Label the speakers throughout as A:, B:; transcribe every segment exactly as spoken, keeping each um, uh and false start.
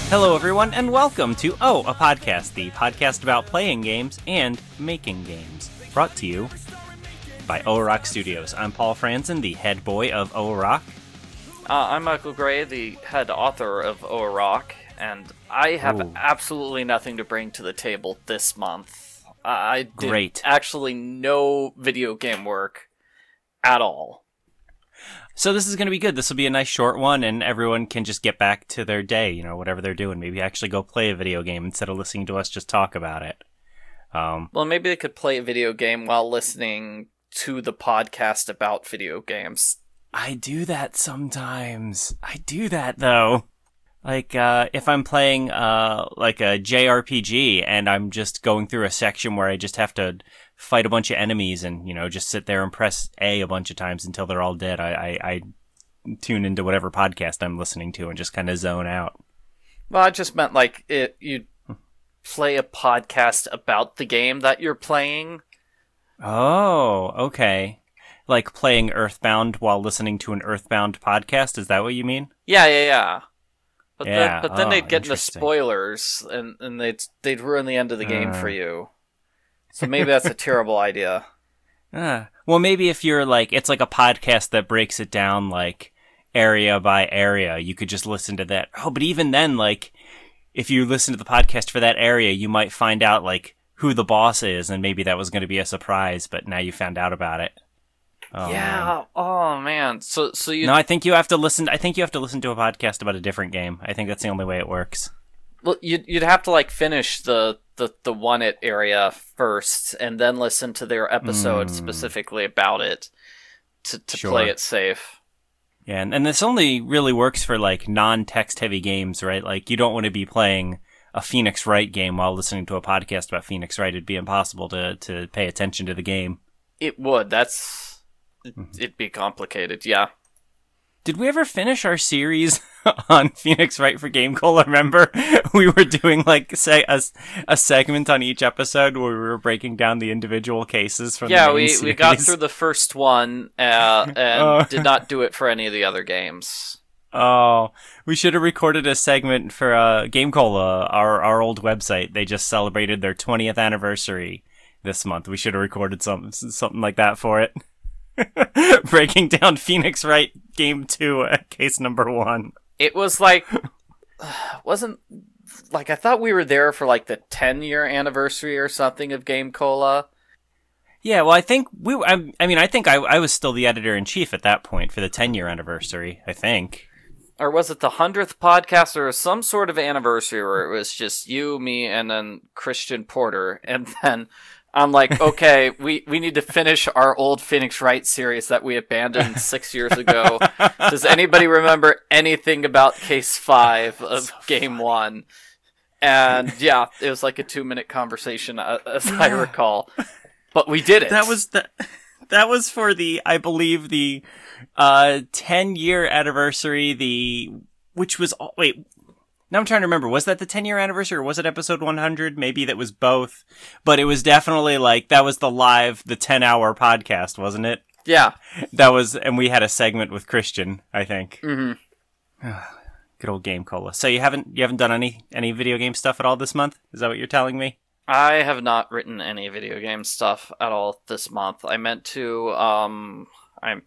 A: Hello, everyone, and welcome to Oh, a Podcast, the podcast about playing games and making games. Brought to you by O-Rock Studios. I'm Paul Franzen, the head boy of O-Rock.
B: Uh, I'm Michael Gray, the head author of O-Rock, and I have
A: Ooh.
B: absolutely nothing to bring to the table this month. I did
A: Great.
B: actually no video game work at all.
A: So this is going to be good. This will be a nice short one, and everyone can just get back to their day, you know, whatever they're doing. Maybe actually go play a video game instead of listening to us just talk about it. Um,
B: Well, maybe they could play a video game while listening to the podcast about video games.
A: I do that sometimes. I do that, though. Like, uh, if I'm playing, uh, like a J R P G and I'm just going through a section where I just have to fight a bunch of enemies and, you know, just sit there and press A a bunch of times until they're all dead, I, I, I tune into whatever podcast I'm listening to and just kind of zone out.
B: Well, I just meant, like, it, you play a podcast about the game that you're playing.
A: Oh, okay. Like playing Earthbound while listening to an Earthbound podcast, is that what you mean?
B: Yeah, yeah, yeah. But
A: Yeah,
B: then, but then
A: oh,
B: they'd get into
A: interesting.
B: spoilers, and, and they'd they'd ruin the end of the game
A: Uh.
B: for you. So maybe that's a terrible idea.
A: Ah. Well, maybe if you're like, it's like a podcast that breaks it down like area by area, you could just listen to that. Oh, but even then, like, if you listen to the podcast for that area, you might find out like who the boss is, and maybe that was going to be a surprise, but now you found out about it. Oh,
B: yeah.
A: man.
B: Oh man. So so you
A: No, I think you have to listen. I think you have to listen to a podcast about a different game. I think that's the only way it works.
B: well you'd you'd have to like finish the the the one it area first, and then listen to their episode
A: Mm.
B: specifically about it to to
A: Sure.
B: play it safe.
A: Yeah, and, and this only really works for like non-text heavy games, right? Like you don't want to be playing a Phoenix Wright game while listening to a podcast about Phoenix Wright. It'd be impossible to to pay attention to the game.
B: It would. That's it'd be complicated. Yeah.
A: Did we ever finish our series on Phoenix Wright for Game Cola? Remember, we were doing like say a, a segment on each episode where we were breaking down the individual cases from
B: Yeah,
A: the main
B: we,
A: series.
B: we got through the first one uh, and
A: Oh.
B: did not do it for any of the other games.
A: Oh, we should have recorded a segment for uh, Game Cola, our our old website. They just celebrated their twentieth anniversary this month. We should have recorded some something like that for it. Breaking down Phoenix Wright Game two, uh, case number one.
B: It was like, wasn't, like, I thought we were there for like the ten year anniversary or something of Game Cola.
A: Yeah, well, I think we. I, I mean, I think I, I was still the editor in chief at that point for the ten year anniversary. I think.
B: Or was it the hundredth podcast or some sort of anniversary where it was just you, me, and then Christian Porter? And then I'm like, okay, we, we need to finish our old Phoenix Wright series that we abandoned six years ago. Does anybody remember anything about Case five of Game one? And yeah, it was like a two minute conversation, uh, as I recall. But we did it.
A: That was the. That was for the, I believe, the uh, ten-year anniversary, the, which was, oh, wait, now I'm trying to remember, was that the ten-year anniversary, or was it episode one hundred? Maybe that was both, but it was definitely, like, that was the live, the ten-hour podcast, wasn't it?
B: Yeah.
A: That was, and we had a segment with Christian, I think.
B: Mm-hmm.
A: Good old Game Cola. So you haven't, you haven't done any, any video game stuff at all this month? Is that what you're telling me?
B: I have not written any video game stuff at all this month. I meant to, um, I'm,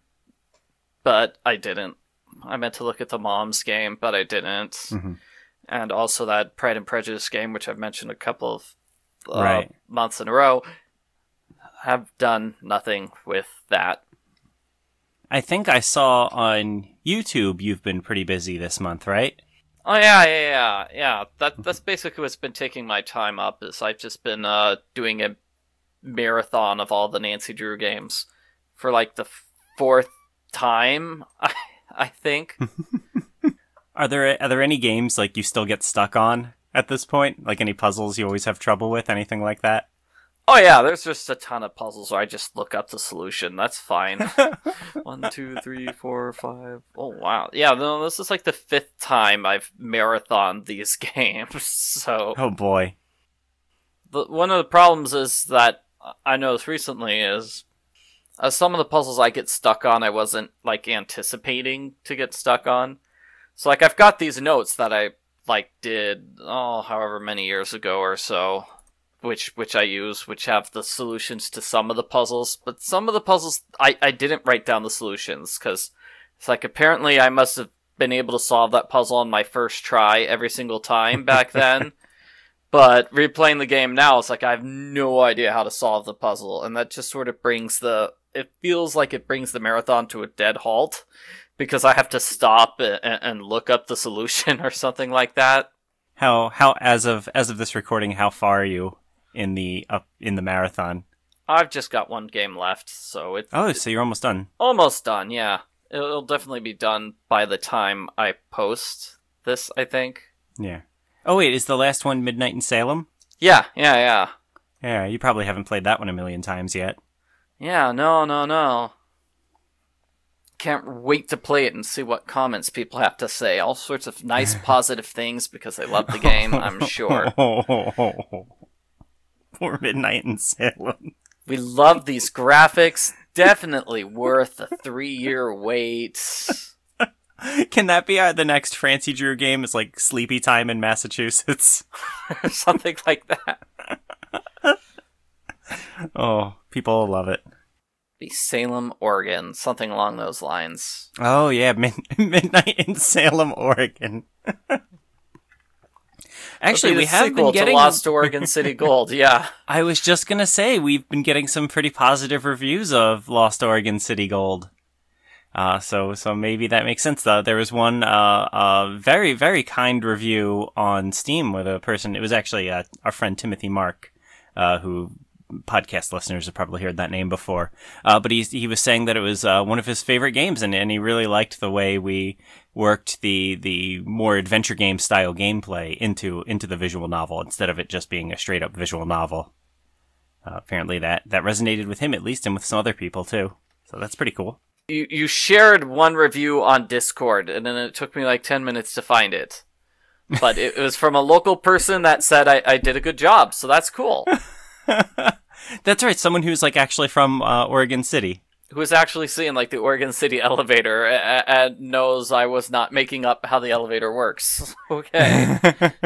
B: but I didn't. I meant to look at the Mom's game, but I didn't.
A: Mm-hmm.
B: And also that Pride and Prejudice game, which I've mentioned a couple of uh,
A: Right.
B: months in a row. Have done nothing with that.
A: I think I saw on YouTube you've been pretty busy this month, right?
B: Oh yeah, yeah, yeah, yeah. That that's basically what's been taking my time up. Is I've just been uh, doing a marathon of all the Nancy Drew games for like the fourth time. I I think.
A: Are there are there any games like you still get stuck on at this point? Like any puzzles you always have trouble with? Anything like that?
B: Oh yeah, there's just a ton of puzzles where I just look up the solution. That's fine. One, two, three, four, five. Oh wow, yeah. No, this is like the fifth time I've marathoned these games. So
A: Oh boy.
B: the, one of the problems is that I noticed recently is uh, some of the puzzles I get stuck on, I wasn't like anticipating to get stuck on. So like I've got these notes that I like did oh however many years ago or so, which which I use, which have the solutions to some of the puzzles, but some of the puzzles I, I didn't write down the solutions because it's like apparently I must have been able to solve that puzzle on my first try every single time back then. But replaying the game now, it's like I have no idea how to solve the puzzle, and that just sort of brings the it feels like it brings the marathon to a dead halt because I have to stop and, and look up the solution or something like that.
A: How how as of as of this recording, how far are you in the up in the marathon?
B: I've just got one game left, so it's
A: Oh, so you're almost done.
B: Almost done, yeah. It'll definitely be done by the time I post this, I think.
A: Yeah. Oh wait, is the last one Midnight in Salem?
B: Yeah, yeah, yeah.
A: Yeah, you probably haven't played that one a million times yet.
B: Yeah, no, no, no. Can't wait to play it and see what comments people have to say. All sorts of nice, positive things because they love the game, I'm sure.
A: Poor Midnight in Salem.
B: We love these graphics. Definitely worth a three-year wait.
A: Can that be uh, the next Francie Drew game? Is like Sleepy Time in Massachusetts?
B: Something like that.
A: Oh, people will love it.
B: Be Salem, Oregon. Something along those lines.
A: Oh, yeah. Mid- Midnight in Salem, Oregon. Actually, we have been getting
B: to Lost Oregon City Gold. Yeah,
A: I was just gonna say we've been getting some pretty positive reviews of Lost Oregon City Gold. Uh, so so maybe that makes sense. Though there was one uh, uh very very kind review on Steam with a person. It was actually uh, our friend Timothy Mark, uh, who podcast listeners have probably heard that name before. Uh, but he he was saying that it was uh, one of his favorite games, and and he really liked the way we worked the the more adventure game style gameplay into into the visual novel instead of it just being a straight up visual novel. Uh, apparently that that resonated with him at least, and with some other people too. So that's pretty cool.
B: You you shared one review on Discord, and then it took me like ten minutes to find it. But it, it was from a local person that said I, I did a good job, so that's cool.
A: That's right, someone who's like actually from uh, Oregon City.
B: Who was actually seeing like the Oregon City elevator and, and knows I was not making up how the elevator works. Okay.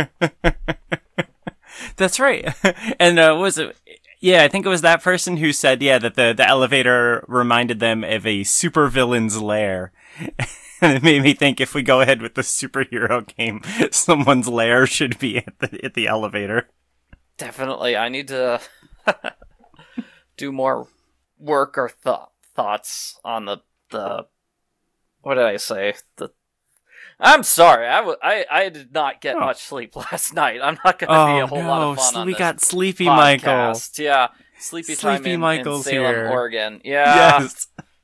A: That's right. And uh, was it? Yeah, I think it was that person who said, yeah, that the, the elevator reminded them of a supervillain's lair. And it made me think if we go ahead with the superhero game, someone's lair should be at the at the elevator.
B: Definitely. I need to do more work or th- thoughts on the, the... What did I say? The I'm sorry. I, w- I, I did not get oh. much sleep last night. I'm not going to
A: oh,
B: be a whole
A: no.
B: lot of fun on
A: we
B: this
A: got Sleepy
B: podcast.
A: Michael.
B: Yeah, Sleepy,
A: Sleepy
B: Time in,
A: Michael's
B: in Salem,
A: here.
B: Oregon. Yeah.
A: Yes.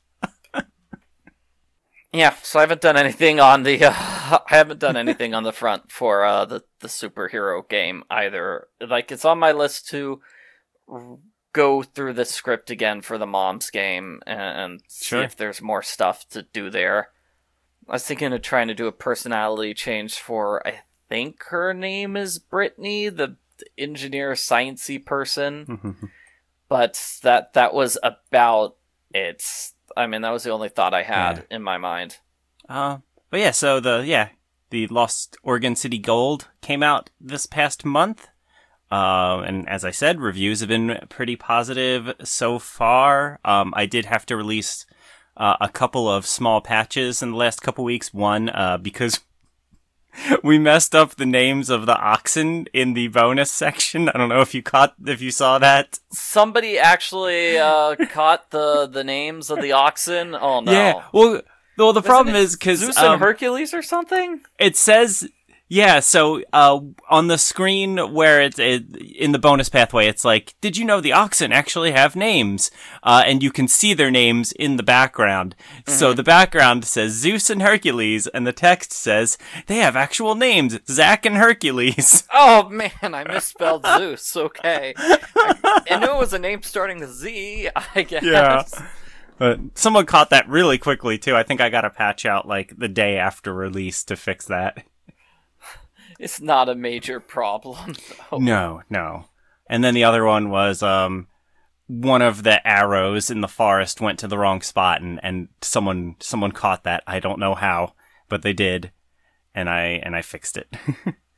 B: Yeah, so I haven't done anything on the uh, I haven't done anything on the front for uh, the the superhero game either. Like it's on my list to go through the script again for the Mom's game and, and
A: sure.
B: see if there's more stuff to do there. I was thinking of trying to do a personality change for, I think her name is Brittany, the engineer sciencey person. But that that was about it. I mean, that was the only thought I had yeah. in my mind.
A: Uh, but yeah, so the yeah the Lost Oregon City Gold came out this past month. Uh, and as I said, reviews have been pretty positive so far. Um, I did have to release uh, a couple of small patches in the last couple weeks. One, uh, because we messed up the names of the oxen in the bonus section. I don't know if you caught, if you saw that.
B: Somebody actually uh, caught the, the names of the oxen. Oh no!
A: Yeah. Well, well, the
B: Wasn't
A: problem
B: it
A: is because
B: Zeus
A: um,
B: and Hercules or something.
A: It says. Yeah, so uh, on the screen where it's it, in the bonus pathway, it's like, did you know the oxen actually have names? Uh, and you can see their names in the background. Mm-hmm. So the background says Zeus and Hercules, and the text says they have actual names, Zack and Hercules.
B: Oh man, I misspelled Zeus. Okay, I, I knew it was a name starting with Z. I guess.
A: Yeah. But someone caught that really quickly too. I think I got a patch out like the day after release to fix that.
B: It's not a major problem, though.
A: No, no. And then the other one was um, one of the arrows in the forest went to the wrong spot, and, and someone someone caught that. I don't know how, but they did, and I and I fixed it.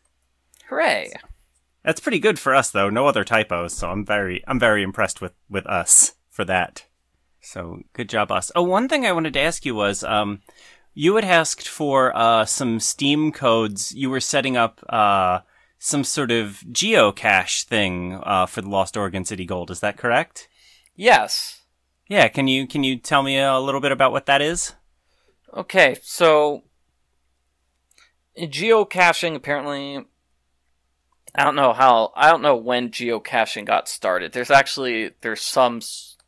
B: Hooray!
A: That's pretty good for us, though. No other typos, so I'm very, I'm very impressed with, with us for that. So good job, us. Oh, one thing I wanted to ask you was, um, you had asked for uh some Steam codes. You were setting up uh some sort of geocache thing uh for the Lost Oregon City Gold. Is that correct?
B: Yes.
A: Yeah. Can you can you tell me a little bit about what that is?
B: Okay, so geocaching apparently. I don't know how. I don't know when geocaching got started. There's actually there's some.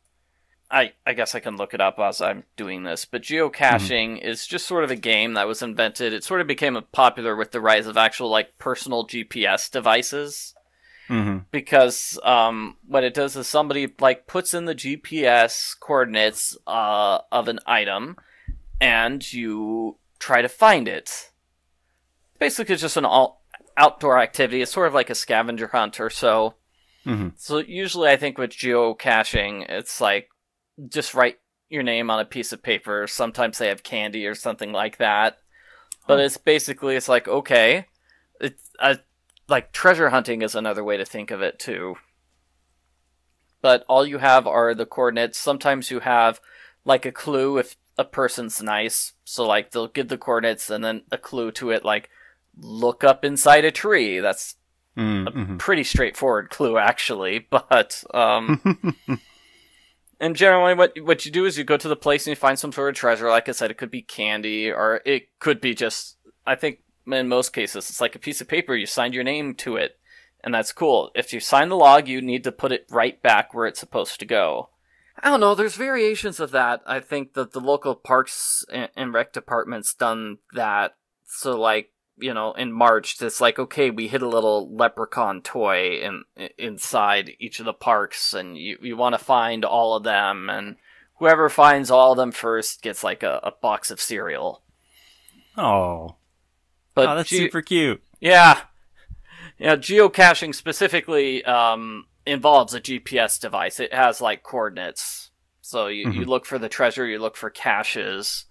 B: I I guess I can look it up as I'm doing this. But geocaching mm-hmm. is just sort of a game that was invented. It sort of became popular with the rise of actual like personal G P S devices.
A: Mm-hmm.
B: Because um, what it does is somebody like puts in the G P S coordinates uh, of an item, and you try to find it. Basically, it's just an all. outdoor activity. It's sort of like a scavenger hunt or so.
A: Mm-hmm.
B: So usually I think with geocaching, it's like just write your name on a piece of paper. Sometimes they have candy or something like that. But it's basically, it's like, okay, it's uh, like treasure hunting is another way to think of it too. But all you have are the coordinates. Sometimes you have like a clue if a person's nice. So like they'll give the coordinates and then a clue to it like, look up inside a tree. That's
A: mm-hmm.
B: a pretty straightforward clue, actually. But um, and generally, what what you do is you go to the place and you find some sort of treasure. Like I said, it could be candy, or it could be just. I think in most cases, it's like a piece of paper. You signed your name to it, and that's cool. If you sign the log, you need to put it right back where it's supposed to go. I don't know. There's variations of that. I think that the local parks and, and rec department's done that. So, like. You know, in March, it's like, okay, we hid a little leprechaun toy in, in inside each of the parks, and you, you want to find all of them, and whoever finds all of them first gets like a, a box of cereal.
A: Oh,
B: but
A: oh, that's
B: ge-
A: super cute.
B: Yeah, yeah. Geocaching specifically um, involves a G P S device. It has like coordinates, so you, mm-hmm. you look for the treasure, you look for caches.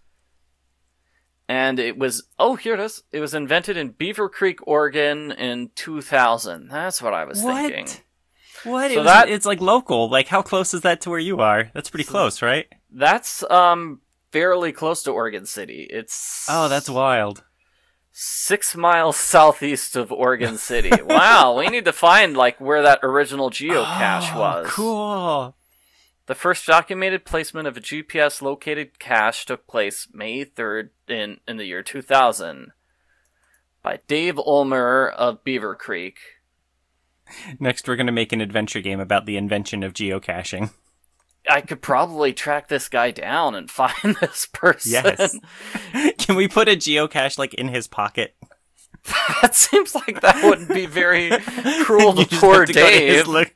B: And it was, oh, here it is. It was invented in Beaver Creek, Oregon in two thousand. That's what I was
A: what?
B: thinking.
A: What?
B: So
A: it was,
B: that,
A: it's like local. Like, how close is that to where you are? That's pretty close, right?
B: That's um fairly close to Oregon City. It's...
A: Oh, that's wild.
B: Six miles southeast of Oregon City. Wow, we need to find, like, where that original geocache
A: oh,
B: was.
A: Cool.
B: The first documented placement of a G P S-located cache took place May third in, in the year two thousand by Dave Ulmer of Beaver Creek.
A: Next, we're going to make an adventure game about the invention of geocaching.
B: I could probably track this guy down and find this person.
A: Yes. Can we put a geocache, like, in his pocket?
B: That seems like that wouldn't be very cruel to poor to Dave.
A: Look-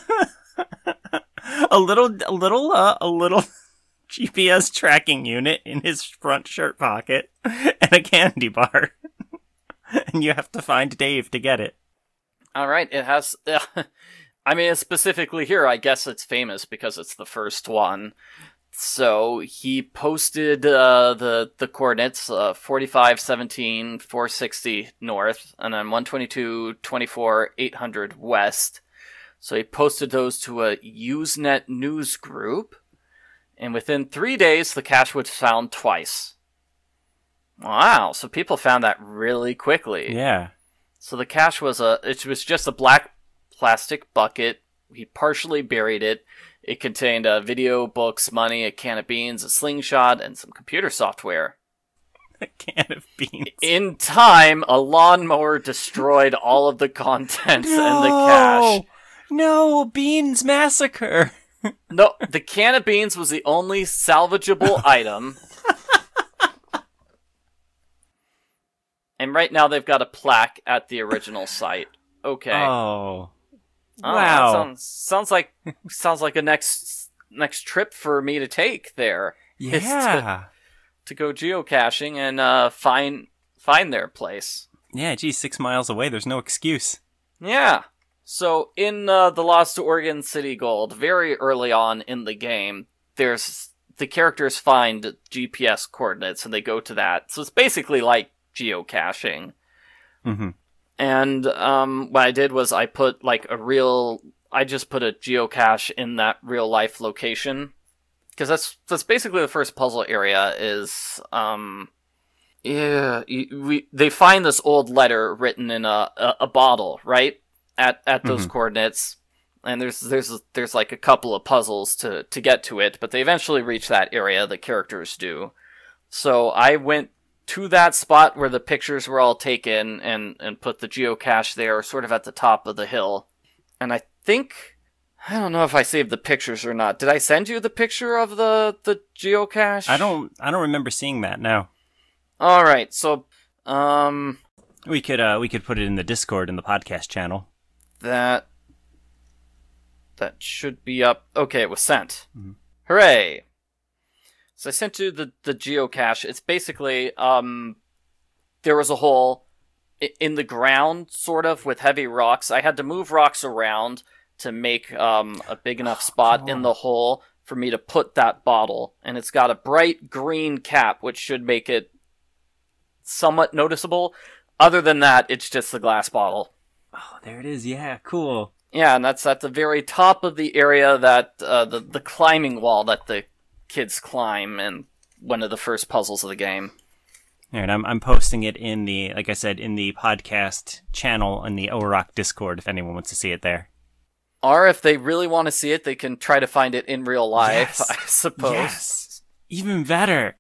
A: a little, a little, uh, a little G P S tracking unit in his front shirt pocket and a candy bar. And you have to find Dave to get it.
B: All right, it has... Uh, I mean, specifically here, I guess it's famous because it's the first one. So he posted uh, the the coordinates, uh, forty-five, seventeen, four sixty north, and then one twenty-two, twenty-four, eight hundred west. So he posted those to a Usenet news group, and within three days, the cache was found twice. Wow, so people found that really quickly.
A: Yeah.
B: So the cache was a, it was just a black plastic bucket. He partially buried it. It contained uh, video, books, money, a can of beans, a slingshot, and some computer software.
A: A can of beans.
B: In time, a lawnmower destroyed all of the contents
A: no!
B: in the cache.
A: No, Beans Massacre.
B: No, the can of beans was the only salvageable item. And right now they've got a plaque at the original site. Okay.
A: Oh.
B: Oh,
A: wow.
B: Sounds, sounds like sounds like a next next trip for me to take there.
A: Yeah.
B: To, to go geocaching and uh, find find their place.
A: Yeah, geez, six miles away. There's no excuse.
B: Yeah. So in uh, the Lost Oregon City Gold, very early on in the game, there's the characters find G P S coordinates and they go to that. So it's basically like geocaching.
A: Mm-hmm.
B: And um, what I did was I put like a real, I just put a geocache in that real life location. Because that's that's basically the first puzzle area is, um, yeah, we they find this old letter written in a, a, a bottle, right? At at those mm-hmm. coordinates. And there's there's there's like a couple of puzzles to, to get to it, but they eventually reach that area, the characters do. So I went to that spot where the pictures were all taken and, and put the geocache there, sort of at the top of the hill. And I think, I don't know if I saved the pictures or not. Did I send you the picture of the, the geocache?
A: I don't I don't remember seeing that, no.
B: Alright, so, um...
A: We could, uh, we could put it in the Discord in the podcast channel.
B: That... That should be up. Okay, it was sent. Mm-hmm. Hooray! So I sent you the, the geocache. It's basically, um, there was a hole in the ground, sort of, with heavy rocks. I had to move rocks around to make um, a big enough spot oh, in the hole for me to put that bottle. And it's got a bright green cap, which should make it somewhat noticeable. Other than that, it's just the glass bottle.
A: Oh, there it is. Yeah, cool.
B: Yeah, and that's at the very top of the area that, uh, the, the climbing wall that the kids climb in one of the first puzzles of the game.
A: Yeah, and I'm I'm posting it in the, like I said, in the podcast channel in the Orock Discord if anyone wants to see it there.
B: Or if they really want to see it, they can try to find it in real life, yes. I suppose.
A: Yes, even better.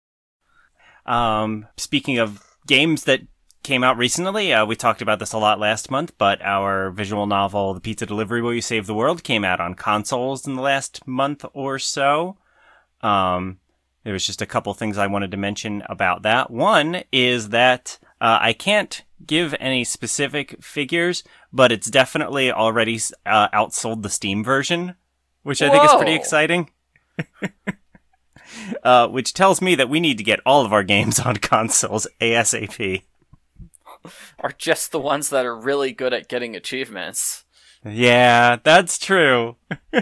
A: Um, speaking of games that came out recently, uh, we talked about this a lot last month, but our visual novel, The Pizza Delivery Boy Who Saved the World, came out on consoles in the last month or so. Um, there was just a couple things I wanted to mention about that. One is that uh, I can't give any specific figures, but it's definitely already uh, outsold the Steam version, which I Whoa. think is pretty exciting. uh, which tells me that we need to get all of our games on consoles ASAP.
B: Are just the ones that are really good at getting achievements.
A: Yeah, that's true.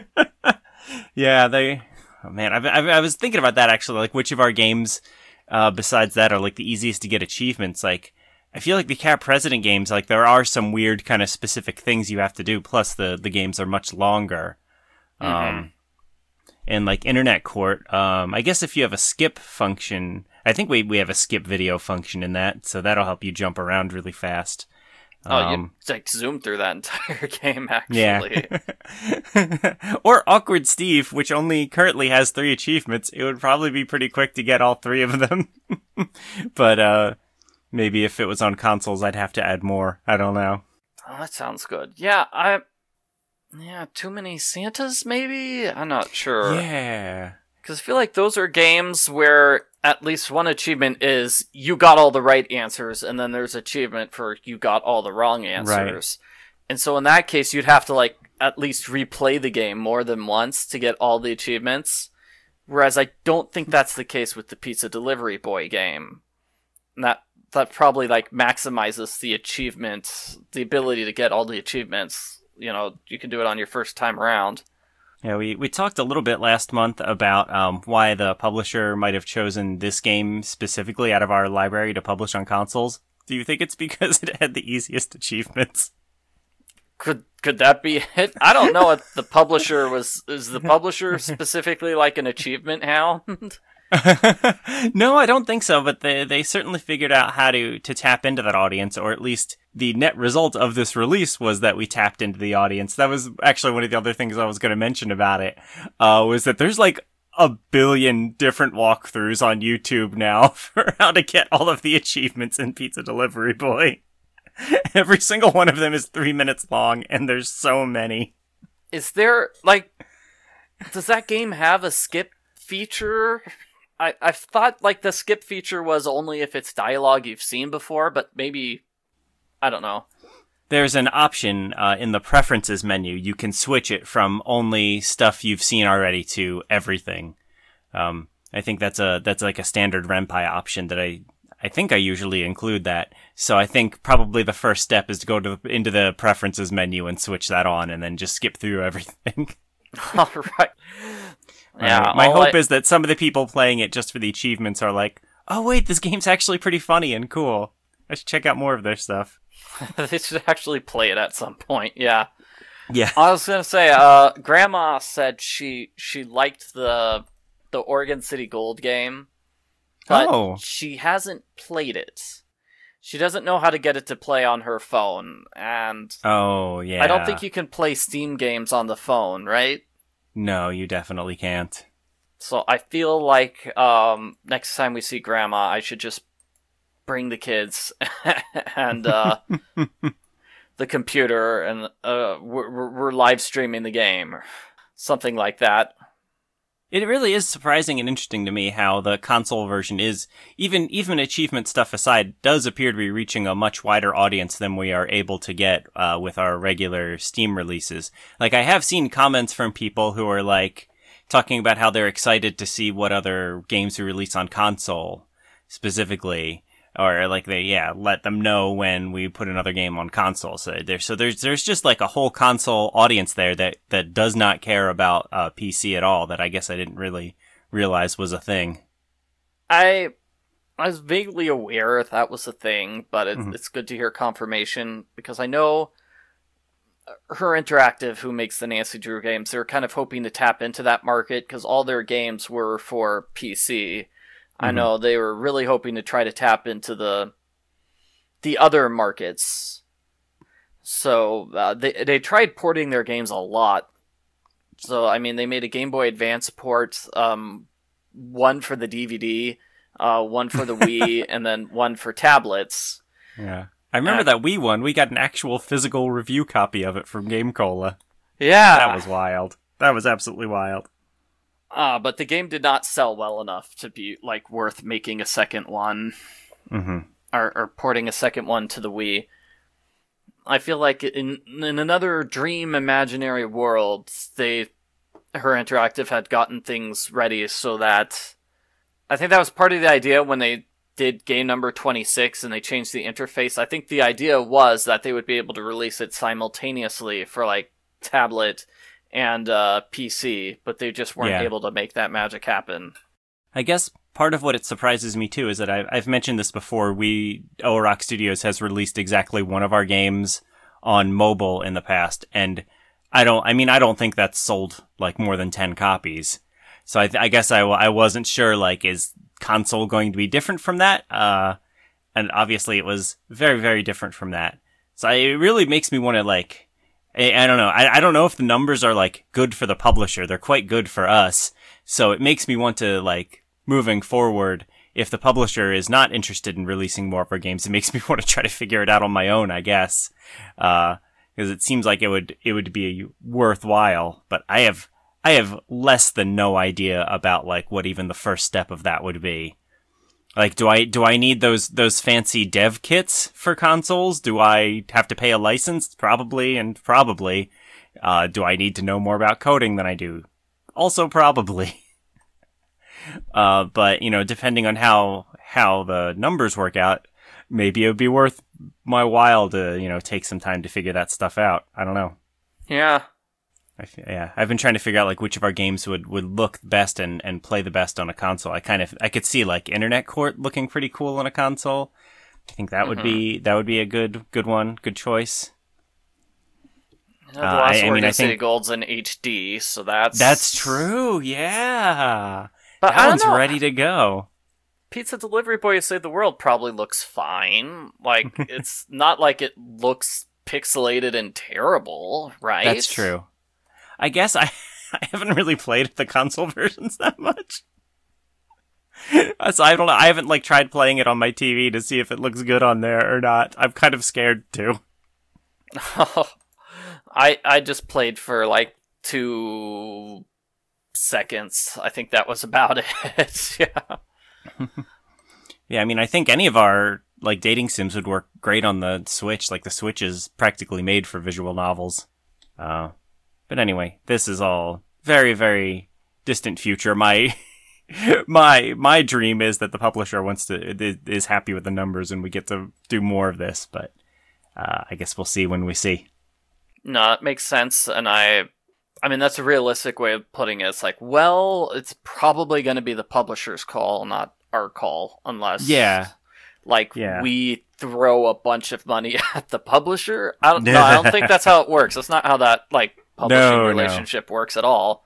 A: yeah, they... Oh, man, I, I, I was thinking about that, actually. Like, which of our games, uh, besides that, are, like, the easiest to get achievements? Like, I feel like the Cat President games, like, there are some weird kind of specific things you have to do, plus the, the games are much longer. Mm-hmm. Um, and, like, Internet Court, um, I guess if you have a skip function... I think we, we have a skip video function in that, so that'll help you jump around really fast.
B: Oh, um, you like zoom through that entire game, actually.
A: Yeah. Or Awkward Steve, which only currently has three achievements. It would probably be pretty quick to get all three of them. But uh, maybe if it was on consoles, I'd have to add more. I don't know.
B: Oh, that sounds good. Yeah, I... Yeah, Too Many Santas, maybe? I'm not sure.
A: Yeah.
B: Because I feel like those are games where at least one achievement is you got all the right answers, and then there's achievement for you got all the wrong answers. Right. And so in that case, you'd have to like at least replay the game more than once to get all the achievements. Whereas I don't think that's the case with the Pizza Delivery Boy game. And that that probably like maximizes the achievement, the ability to get all the achievements. You know, you can do it on your first time around.
A: Yeah, we, we talked a little bit last month about um, why the publisher might have chosen this game specifically out of our library to publish on consoles. Do you think it's because it had the easiest achievements?
B: Could could that be it? I don't know if the publisher was... Is the publisher specifically like an achievement hound?
A: No, I don't think so, but they they certainly figured out how to, to tap into that audience, or at least the net result of this release was that we tapped into the audience. That was actually one of the other things I was going to mention about it, uh, was that there's like a billion different walkthroughs on YouTube now for how to get all of the achievements in Pizza Delivery Boy. Every single one of them is three minutes long, and there's so many.
B: Is there, like, does that game have a skip feature? I, I thought, like, the skip feature was only if it's dialogue you've seen before, but maybe, I don't know.
A: There's an option uh, in the preferences menu. You can switch it from only stuff you've seen already to everything. Um, I think that's a that's like a standard Ren'Py option that I I think I usually include that. So I think probably the first step is to go to into the preferences menu and switch that on, and then just skip through everything.
B: All right.
A: Yeah. Uh, my hope I... is that some of the people playing it just for the achievements are like, "Oh wait, this game's actually pretty funny and cool. I should check out more of their stuff."
B: They should actually play it at some point. Yeah.
A: Yeah.
B: I was gonna say, uh, Grandma said she she liked the the Oregon City Gold game, but
A: Oh.
B: she hasn't played it. She doesn't know how to get it to play on her phone, and
A: Oh, yeah.
B: I don't think you can play Steam games on the phone, right?
A: No, you definitely can't.
B: So I feel like um, next time we see Grandma, I should just bring the kids and uh, the computer, and uh, we're, we're live streaming the game, or something like that.
A: It really is surprising and interesting to me how the console version is, even even achievement stuff aside, does appear to be reaching a much wider audience than we are able to get uh, with our regular Steam releases. Like, I have seen comments from people who are like talking about how they're excited to see what other games we release on console specifically. Or like they, yeah, let them know when we put another game on console. So there's, so there's, there's just like a whole console audience there that, that does not care about, uh, P C at all, that I guess I didn't really realize was a thing.
B: I I was vaguely aware that was a thing, but it,
A: Mhm.
B: it's good to hear confirmation, because I know Her Interactive, who makes the Nancy Drew games, they're kind of hoping to tap into that market, because all their games were for P C. I
A: Mhm.
B: know they were really hoping to try to tap into the the other markets. So uh, they they tried porting their games a lot. So I mean, they made a Game Boy Advance port, um, one for the D V D, uh, one for the Wii, and then one for tablets.
A: Yeah. I remember
B: Uh,
A: that Wii one, we got an actual physical review copy of it from Game Cola.
B: Yeah,
A: That was wild. That was absolutely wild.
B: Uh, but the game did not sell well enough to be like worth making a second one,
A: Mm-hmm.
B: or, or porting a second one to the Wii. I feel like in in another dream imaginary world, they Her Interactive had gotten things ready so that I think that was part of the idea when they did game number twenty-six and they changed the interface. I think the idea was that they would be able to release it simultaneously for like tablet and uh, P C, but they just weren't
A: Yeah.
B: able to make that magic happen.
A: I guess part of what it surprises me too is that I've, I've mentioned this before. We, Rock Studios has released exactly one of our games on mobile in the past, and I don't, I mean, I don't think that's sold like more than ten copies. So I, th- I guess I, I wasn't sure, like, is console going to be different from that? Uh, and obviously it was very, very different from that. So I, it really makes me want to, like, I, I don't know. I, I don't know if the numbers are, like, good for the publisher. They're quite good for us. So it makes me want to, like, moving forward, if the publisher is not interested in releasing more of our games, it makes me want to try to figure it out on my own, I guess. Uh, because it seems like it would, it would be worthwhile, but I have, I have less than no idea about, like, what even the first step of that would be. Like, do I, do I need those, those fancy dev kits for consoles? Do I have to pay a license? Probably, and probably. Uh, do I need to know more about coding than I do? Also probably. Uh, but, you know, depending on how, how the numbers work out, maybe it would be worth my while to, you know, take some time to figure that stuff out. I don't know.
B: Yeah.
A: I f- yeah, I've been trying to figure out, like, which of our games would, would look best and, and play the best on a console. I kind of, I could see, like, Internet Court looking pretty cool on a console. I think that
B: Mm-hmm.
A: would be, that would be a good, good one, good choice.
B: You know, the
A: Uh,
B: last
A: I- I mean,
B: Oregon
A: I
B: City
A: think-
B: Gold's in H D, so that's
A: That's true, yeah!
B: But I
A: That
B: don't
A: one's
B: know.
A: ready to go.
B: Pizza Delivery Boy You Save the World probably looks fine. Like, it's not like it looks pixelated and terrible, right?
A: That's true. I guess I, I haven't really played the console versions that much. So I don't know. I haven't, like, tried playing it on my T V to see if it looks good on there or not. I'm kind of scared to.
B: I I just played for like two seconds. I think that was about it. Yeah.
A: Yeah, I mean, I think any of our, like, dating sims would work great on the Switch. Like, the Switch is practically made for visual novels. Uh, but anyway, this is all very, very distant future. My, my, my dream is that the publisher wants to, is happy with the numbers and we get to do more of this, but, uh, I guess we'll see when we see.
B: No, it makes sense, and I I mean that's a realistic way of putting it. It's like, well, it's probably going to be the publisher's call, not our call, unless
A: Yeah.
B: like
A: Yeah.
B: we throw a bunch of money at the publisher. I don't no, I don't think that's how it works. That's not how that like publishing
A: No, no.
B: relationship works at all.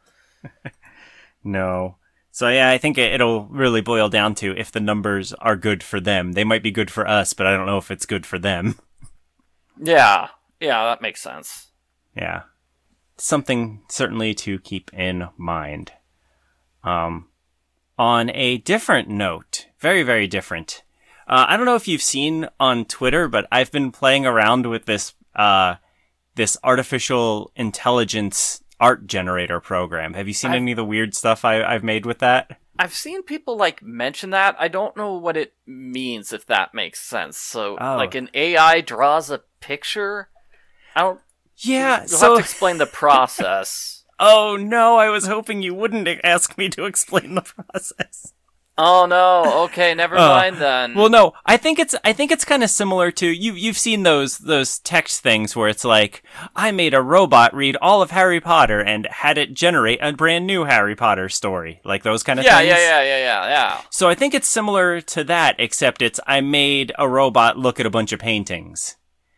A: No. So yeah, I think it, it'll really boil down to if the numbers are good for them. They might be good for us, but I don't know if it's good for them.
B: Yeah. Yeah, that makes sense.
A: Yeah. Something certainly to keep in mind. Um, on a different note, very, very different. Uh, I don't know if you've seen on Twitter, but I've been playing around with this, uh, this artificial intelligence art generator program. Have you seen
B: I've,
A: any of the weird stuff I, I've made with that?
B: I've seen people like mention that. I don't know what it means, if that makes sense. So,
A: Oh.
B: like an A I draws a picture. I don't.
A: Yeah.
B: You'll
A: so
B: have to explain the process.
A: Oh no, I was hoping you wouldn't ask me to explain the process.
B: Oh no. Okay, never
A: Uh,
B: mind then.
A: Well, no, I think it's I think it's kind of similar to you. You've seen those those text things where it's like, I made a robot read all of Harry Potter and had it generate a brand new Harry Potter story, like those kind of
B: yeah,
A: things.
B: yeah, yeah, yeah, yeah, yeah.
A: So I think it's similar to that, except it's I made a robot look at a bunch of paintings.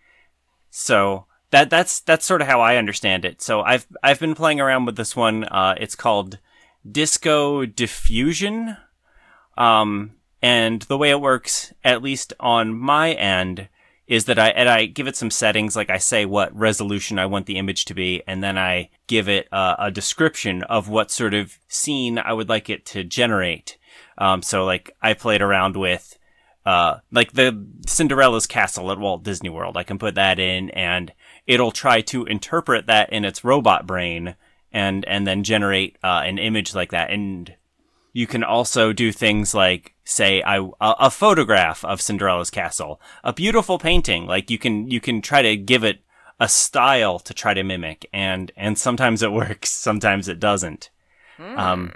A: So that that's that's sort of how I understand it. So I've I've been playing around with this one. Uh, it's called Disco Diffusion. Um, and the way it works, at least on my end, is that I, and I give it some settings, like I say what resolution I want the image to be, and then I give it a, a description of what sort of scene I would like it to generate. Um, so like I played around with, uh, like the Cinderella's castle at Walt Disney World. I can put that in and it'll try to interpret that in its robot brain and, and then generate, uh, an image like that. And you can also do things like, say, I, a, a photograph of Cinderella's castle, a beautiful painting. Like you can, you can try to give it a style to try to mimic, and and sometimes it works, sometimes it doesn't.
B: Mm.
A: Um,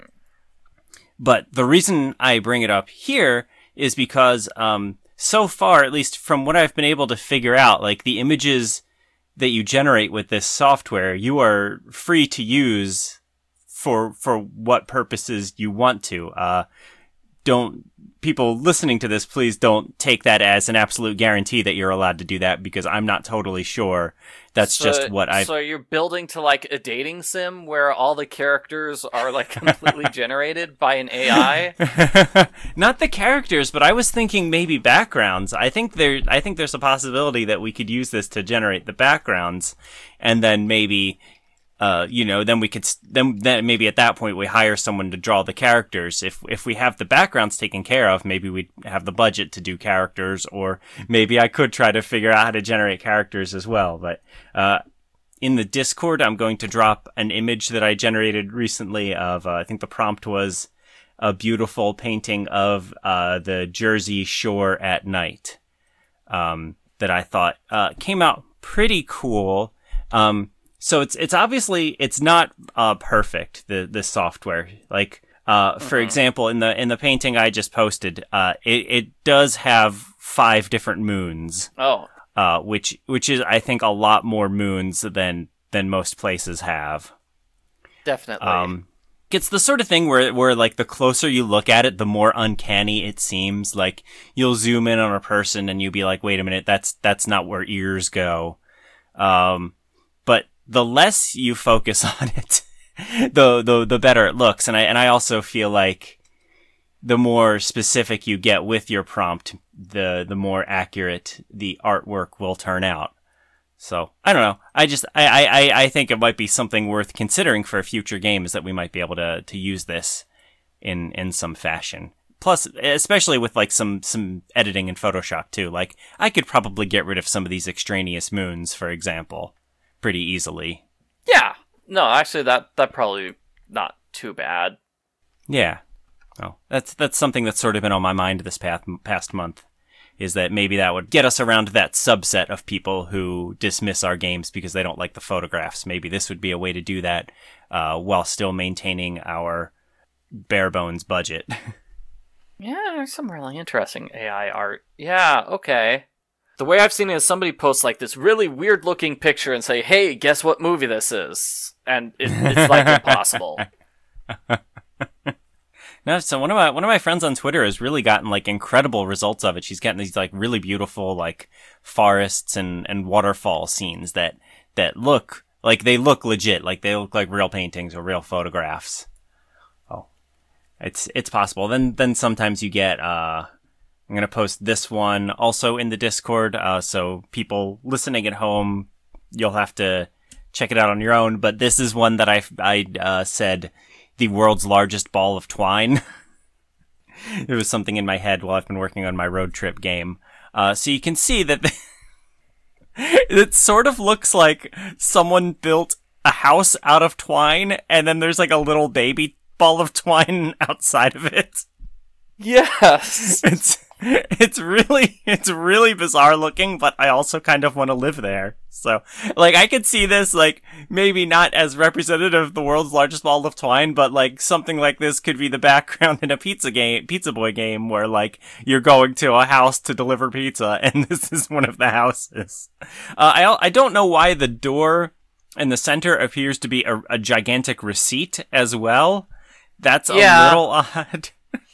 A: but the reason I bring it up here is because, um, so far, at least from what I've been able to figure out, like the images that you generate with this software, you are free to use for for what purposes you want to. Uh, don't people listening to this, please don't take that as an absolute guarantee that you're allowed to do that, because I'm not totally sure. That's
B: so,
A: just what I.
B: So you're building to like a dating sim where all the characters are like completely generated by an A I?
A: Not the characters, but I was thinking maybe backgrounds. I think there, I think there's a possibility that we could use this to generate the backgrounds, and then maybe. Uh, you know, then we could, then, then maybe at that point we hire someone to draw the characters. If, if we have the backgrounds taken care of, maybe we'd have the budget to do characters, or maybe I could try to figure out how to generate characters as well. But, uh, in the Discord, I'm going to drop an image that I generated recently of, uh, I think the prompt was a beautiful painting of, uh, the Jersey Shore at night. Um, that I thought, uh, came out pretty cool. Um, So it's it's obviously it's not uh perfect, the the software. Like uh for
B: Mm-hmm.
A: example, in the in the painting I just posted, uh it, it does have five different moons.
B: Oh.
A: Uh which which is I think a lot more moons than than most places have.
B: Definitely.
A: Um it's the sort of thing where where like the closer you look at it, the more uncanny it seems. Like you'll zoom in on a person and you'll be like, "Wait a minute, that's that's not where ears go." Um but the less you focus on it, the, the, the better it looks. And I, and I also feel like the more specific you get with your prompt, the, the more accurate the artwork will turn out. So, I don't know. I just, I, I, I think it might be something worth considering for future games, that we might be able to, to use this in, in some fashion. Plus, especially with like some, some editing in Photoshop too. Like, I could probably get rid of some of these extraneous moons, for example, pretty easily.
B: Yeah. No, actually, that that probably not too bad.
A: Yeah. Oh, that's that's something that's sort of been on my mind this past past month, is that maybe that would get us around that subset of people who dismiss our games because they don't like the photographs. Maybe this would be a way to do that uh, while still maintaining our bare bones budget.
B: Yeah, there's some really interesting A I art. Yeah, okay. The way I've seen it is somebody posts like this really weird looking picture and say, "Hey, guess what movie this is?" And it, it's like impossible.
A: No, so one of my one of my friends on Twitter has really gotten like incredible results of it. She's getting these like really beautiful like forests and, and waterfall scenes that that look like they look legit, like they look like real paintings or real photographs. Oh, it's it's possible. Then then sometimes you get. Uh, I'm gonna post this one also in the Discord, uh, so people listening at home, you'll have to check it out on your own. But this is one that I I uh, said. The world's largest ball of twine. There was something in my head while I've been working on my road trip game. Uh, so you can see that the it sort of looks like someone built a house out of twine, and then there's like a little baby ball of twine outside of it.
B: Yes.
A: It's it's really it's really bizarre looking, but I also kind of want to live there. So, like, I could see this, like, maybe not as representative of the world's largest ball of twine, but, like, something like this could be the background in a pizza game, Pizza Boy game, where, like, you're going to a house to deliver pizza, and this is one of the houses. Uh, I, I don't know why the door in the center appears to be a, a gigantic receipt as well. That's a
B: yeah.
A: little odd.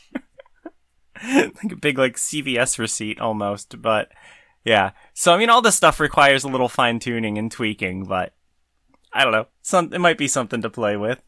A: Like a big, like, C V S receipt almost, but yeah. So, I mean, all this stuff requires a little fine tuning and tweaking, but I don't know. Some, it might be something to play with.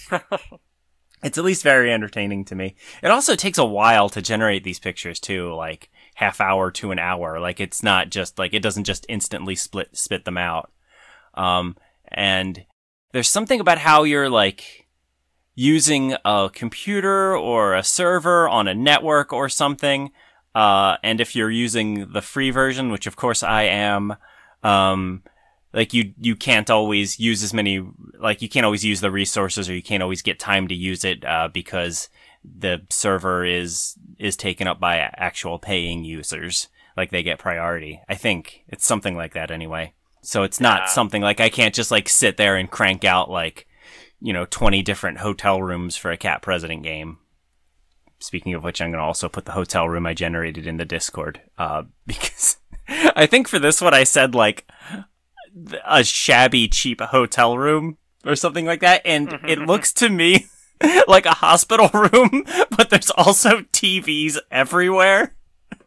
A: It's at least very entertaining to me. It also takes a while to generate these pictures too, like half hour to an hour. Like, it's not just like, it doesn't just instantly split, spit them out. Um, and there's something about how you're like, using a computer or a server on a network or something. Uh, and if you're using the free version, which of course I am, um, like you, you can't always use as many, like you can't always use the resources or you can't always get time to use it, uh, because the server is, is taken up by actual paying users. Like they get priority. I think it's something like that anyway. So it's not yeah. something like I can't just like sit there and crank out like, you know, twenty different hotel rooms for a Cat President game. Speaking of which, I'm going to also put the hotel room I generated in the Discord. Uh, because I think for this one, I said like a shabby, cheap hotel room or something like that. And it looks to me like a hospital room, but there's also T Vs everywhere.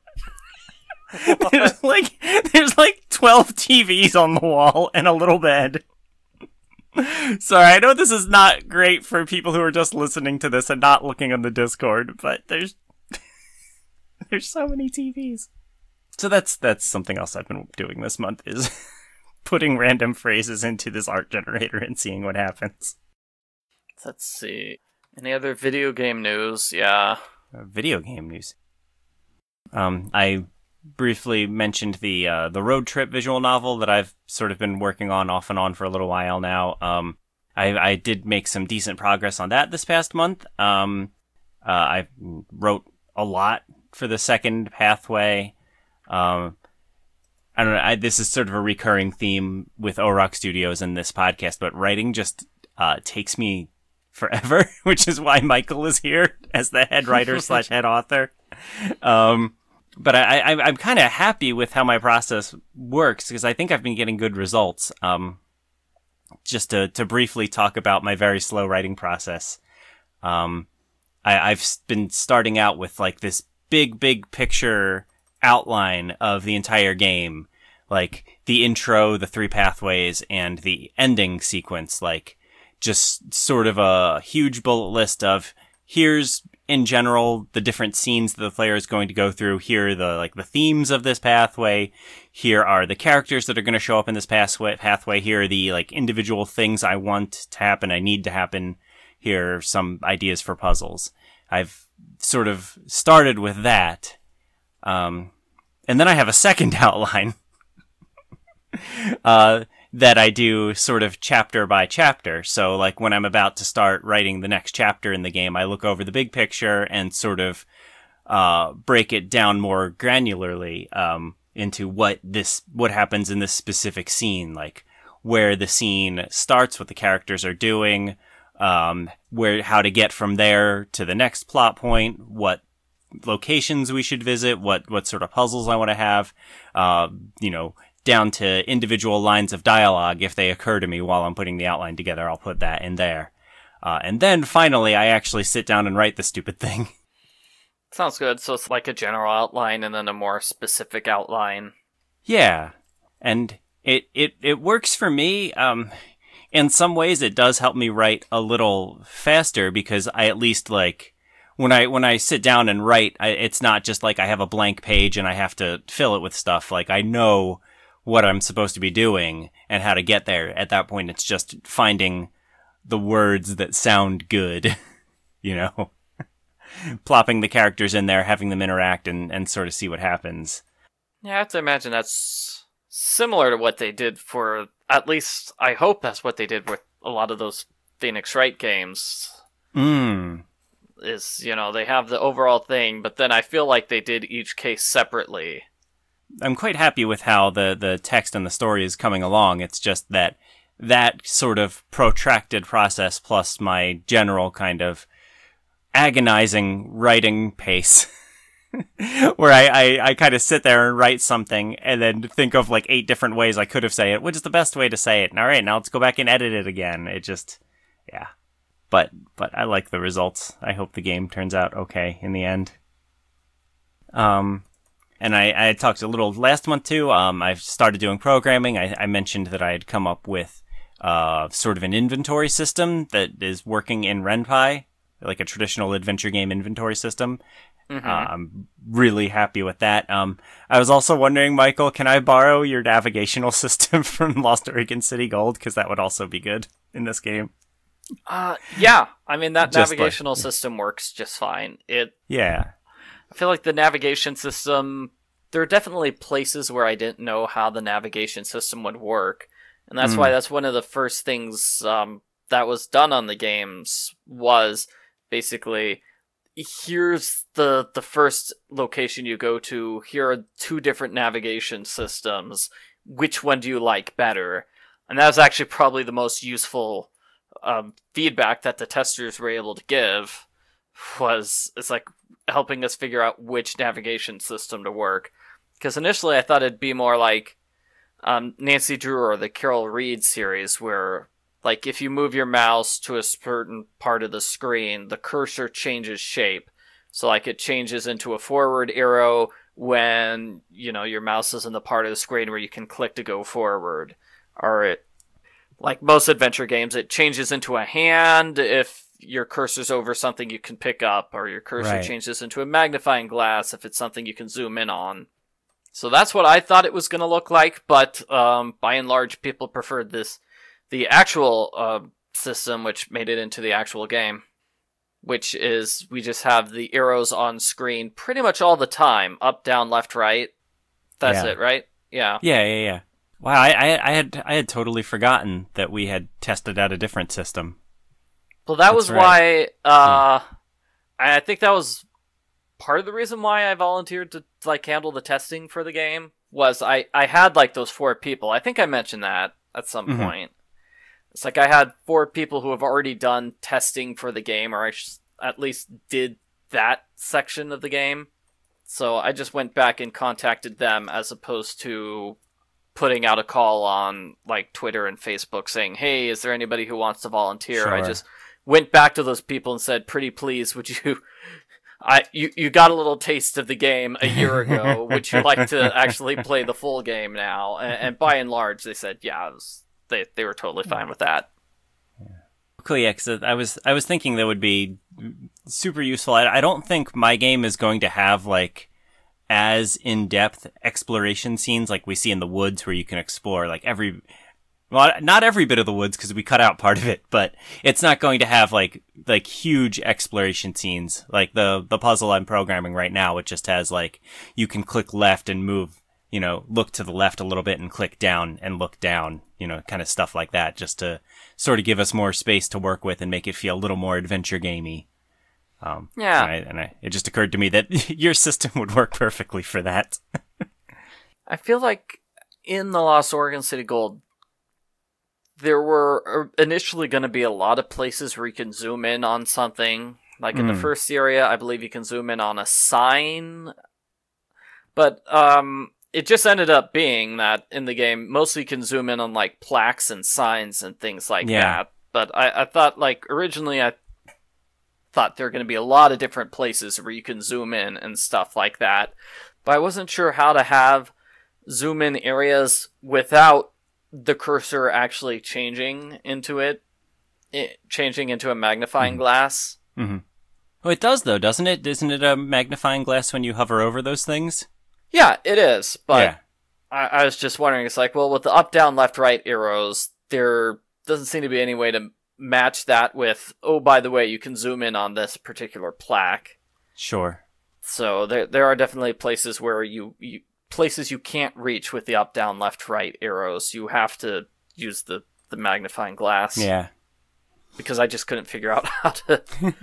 A: There's like, there's like twelve T Vs on the wall and a little bed. Sorry, I know this is not great for people who are just listening to this and not looking on the Discord, but there's there's so many T Vs. So that's that's something else I've been doing this month is putting random phrases into this art generator and seeing what happens.
B: Let's see. Any other video game news? Yeah.
A: Uh, video game news. Um, I briefly mentioned the uh, the road trip visual novel that I've sort of been working on off and on for a little while now. Um, I, I did make some decent progress on that this past month. Um, uh, I wrote a lot for the second pathway. Um, I don't know. I, this is sort of a recurring theme with O-Rock Studios in this podcast, but writing just uh, takes me forever, which is why Michael is here as the head writer slash head author. Um, But I, I, I'm kind of happy with how my process works because I think I've been getting good results. Um, just to, to briefly talk about my very slow writing process. Um, I, I've been starting out with like this big, big picture outline of the entire game. Like the intro, the three pathways, and the ending sequence. Like just sort of a huge bullet list of here's in general, the different scenes that the player is going to go through. Here are the, like, the themes of this pathway. Here are the characters that are going to show up in this pathway. pathway. Here are the, like, individual things I want to happen, I need to happen. Here are some ideas for puzzles. I've sort of started with that. Um, and then I have a second outline. uh, that I do sort of chapter by chapter. So like when I'm about to start writing the next chapter in the game, I look over the big picture and sort of uh, break it down more granularly um, into what this what happens in this specific scene, like where the scene starts, what the characters are doing, um, where how to get from there to the next plot point, what locations we should visit, what what sort of puzzles I want to have, uh, you know. down to individual lines of dialogue. If they occur to me while I'm putting the outline together, I'll put that in there. Uh, and then finally, I actually sit down and write the stupid thing.
B: Sounds good. So it's like a general outline and then a more specific outline.
A: Yeah. And it, it, it works for me. Um, in some ways, it does help me write a little faster because I at least like, when I, when I sit down and write, I, it's not just like I have a blank page and I have to fill it with stuff. Like I know what I'm supposed to be doing and how to get there. At that point, it's just finding the words that sound good, you know, plopping the characters in there, having them interact and, and sort of see what happens.
B: Yeah, I have to imagine that's similar to what they did for, at least I hope that's what they did with a lot of those Phoenix Wright games.
A: Mm.
B: Is, you know, they have the overall thing, but then I feel like they did each case separately.
A: I'm quite happy with how the, the text and the story is coming along. It's just that that sort of protracted process plus my general kind of agonizing writing pace where I, I, I kind of sit there and write something and then think of like eight different ways I could have said it, which is the best way to say it. And all right, now let's go back and edit it again. It just, yeah. But, but I like the results. I hope the game turns out okay in the end. Um, and I, I talked a little last month too. Um, I've started doing programming. I, I mentioned that I had come up with, uh, sort of an inventory system that is working in Ren'Py, like a traditional adventure game inventory system. Mm-hmm. Uh, I'm really happy with that. Um, I was also wondering, Michael, can I borrow your navigational system from Lost Oregon City Gold? Because that would also be good in this game.
B: Uh, yeah. I mean, that
A: Just
B: navigational
A: like,
B: system works just fine. It.
A: Yeah.
B: I feel like the navigation system, there are definitely places where I didn't know how the navigation system would work. And that's mm. why that's one of the first things um, that was done on the games was basically, here's the the first location you go to, here are two different navigation systems, which one do you like better? And that was actually probably the most useful um, feedback that the testers were able to give, was it's like helping us figure out which navigation system to work. Because initially I thought it'd be more like um, Nancy Drew or the Carol Reed series, where like if you move your mouse to a certain part of the screen, the cursor changes shape. So like it changes into a forward arrow when, you know, your mouse is in the part of the screen where you can click to go forward. Or it, like most adventure games, it changes into a hand if your cursor's over something you can pick up, or your cursor right. changes into a magnifying glass if it's something you can zoom in on. So that's what I thought it was going to look like, but um, by and large, people preferred this, the actual uh, system, which made it into the actual game, which is we just have the arrows on screen pretty much all the time, up, down, left, right. That's yeah. it, right? Yeah.
A: Yeah, yeah, yeah. Wow, I, I, I had I had totally forgotten that we had tested out a different system.
B: Well, that That's was right. why uh, hmm. I think that was part of the reason why I volunteered to like handle the testing for the game. Was I, I had like those four people. I think I mentioned that at some mm-hmm. point. It's like I had four people who have already done testing for the game, or I sh- at least did that section of the game. So I just went back and contacted them as opposed to putting out a call on like Twitter and Facebook saying, hey, is there anybody who wants to volunteer? Sure. I just went back to those people and said, pretty please, would you... I you, you got a little taste of the game a year ago. Would you like to actually play the full game now? And, and by and large, they said, yeah, it was, they they were totally fine with that.
A: Yeah. Cool, yeah, because I was, I was thinking that would be super useful. I, I don't think my game is going to have, like, as in-depth exploration scenes like we see in the woods where you can explore, like, every... Well, not every bit of the woods, because we cut out part of it, but it's not going to have, like, like huge exploration scenes. Like, the, the puzzle I'm programming right now, it just has, like, you can click left and move, you know, look to the left a little bit and click down and look down, you know, kind of stuff like that, just to sort of give us more space to work with and make it feel a little more adventure gamey. Um,
B: yeah.
A: And, I, and I, it just occurred to me that your system would work perfectly for that.
B: I feel like in the Lost Oregon City Gold, there were initially going to be a lot of places where you can zoom in on something. Like in mm. the first area, I believe you can zoom in on a sign. But um, it just ended up being that in the game, mostly you can zoom in on like plaques and signs and things like yeah. that. but I, I thought, like, originally I thought there were going to be a lot of different places where you can zoom in and stuff like that. But I wasn't sure how to have zoom in areas without the cursor actually changing into it, it changing into a magnifying
A: mm-hmm.
B: glass.
A: Mm-hmm. Oh, it does, though, doesn't it? Isn't it a magnifying glass when you hover over those things?
B: Yeah, it is, but
A: yeah.
B: I, I was just wondering, it's like, well, with the up, down, left, right arrows, there doesn't seem to be any way to match that with, oh, by the way, you can zoom in on this particular plaque.
A: Sure.
B: So there there are definitely places where you, you places you can't reach with the up, down, left, right arrows. You have to use the, the magnifying glass.
A: Yeah.
B: Because I just couldn't figure out how to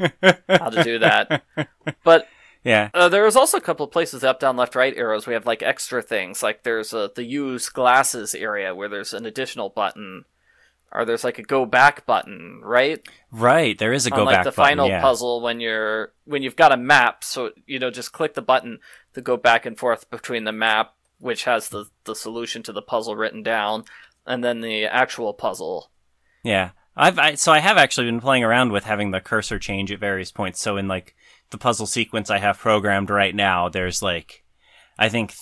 B: how to do that. But
A: yeah,
B: uh, there was also a couple of places, up, down, left, right arrows. We have like extra things. Like there's a, the use glasses area where there's an additional button. Or there's like a go back button, right?
A: Right, there is a go
B: On, like,
A: back
B: the
A: button.
B: final
A: yeah.
B: puzzle when you're when you've got a map, so you know just click the button to go back and forth between the map, which has the, the solution to the puzzle written down, and then the actual puzzle.
A: Yeah, I've I, so I have actually been playing around with having the cursor change at various points. So in like the puzzle sequence I have programmed right now, there's like I think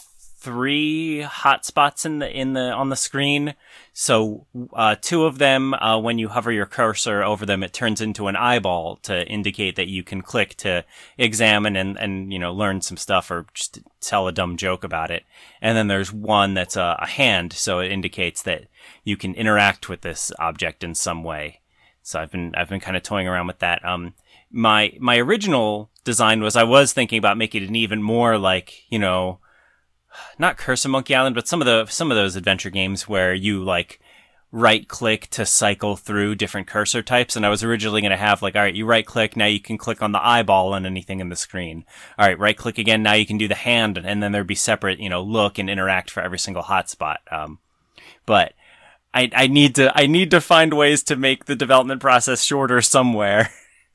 A: three hotspots in the in the on the screen. So uh, two of them, uh, when you hover your cursor over them, it turns into an eyeball to indicate that you can click to examine and, and you know learn some stuff or just tell a dumb joke about it. And then there's one that's a, a hand, so it indicates that you can interact with this object in some way. So I've been I've been kind of toying around with that. Um, my my original design was I was thinking about making it even more like you know. Not Curse of Monkey Island, but some of the some of those adventure games where you like right click to cycle through different cursor types. And I was originally going to have like, all right, you right click, now you can click on the eyeball on anything in the screen. All right, right click again, now you can do the hand, and then there'd be separate, you know, look and interact for every single hotspot. Um, but I I need to I need to find ways to make the development process shorter somewhere.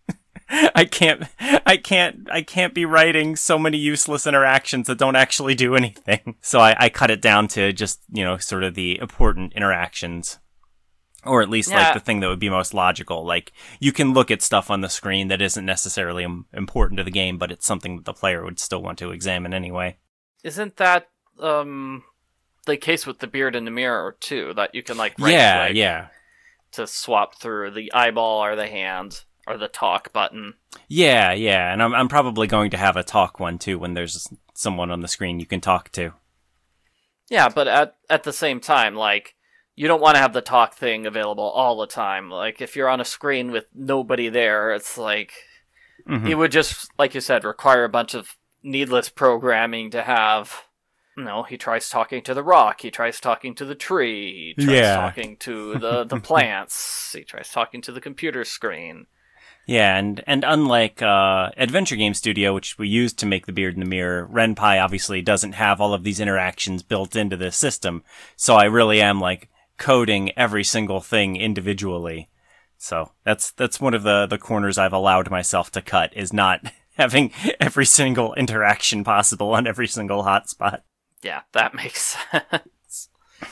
A: I can't, I can't, I can't be writing so many useless interactions that don't actually do anything. So I, I cut it down to just, you know, sort of the important interactions. Or at least, yeah. like, the thing that would be most logical. Like, you can look at stuff on the screen that isn't necessarily important to the game, but it's something that the player would still want to examine anyway.
B: Isn't that, um, the case with the beard in the mirror, too? That you can, like, right
A: yeah,
B: click
A: yeah.
B: to swap through the eyeball or the hand. Or the talk button.
A: Yeah, yeah, and I'm I'm probably going to have a talk one too when there's someone on the screen you can talk to.
B: Yeah, but at at the same time, like, you don't want to have the talk thing available all the time. Like, if you're on a screen with nobody there, it's like, mm-hmm. it would just, like you said, require a bunch of needless programming to have, you know, he tries talking to the rock, he tries talking to the tree, he tries
A: yeah.
B: talking to the, the plants, he tries talking to the computer screen.
A: Yeah, and, and unlike uh, Adventure Game Studio, which we used to make the Beard in the Mirror, Ren'Py obviously doesn't have all of these interactions built into the system. So I really am like coding every single thing individually. So that's that's one of the, the corners I've allowed myself to cut, is not having every single interaction possible on every single hotspot.
B: Yeah, that makes sense.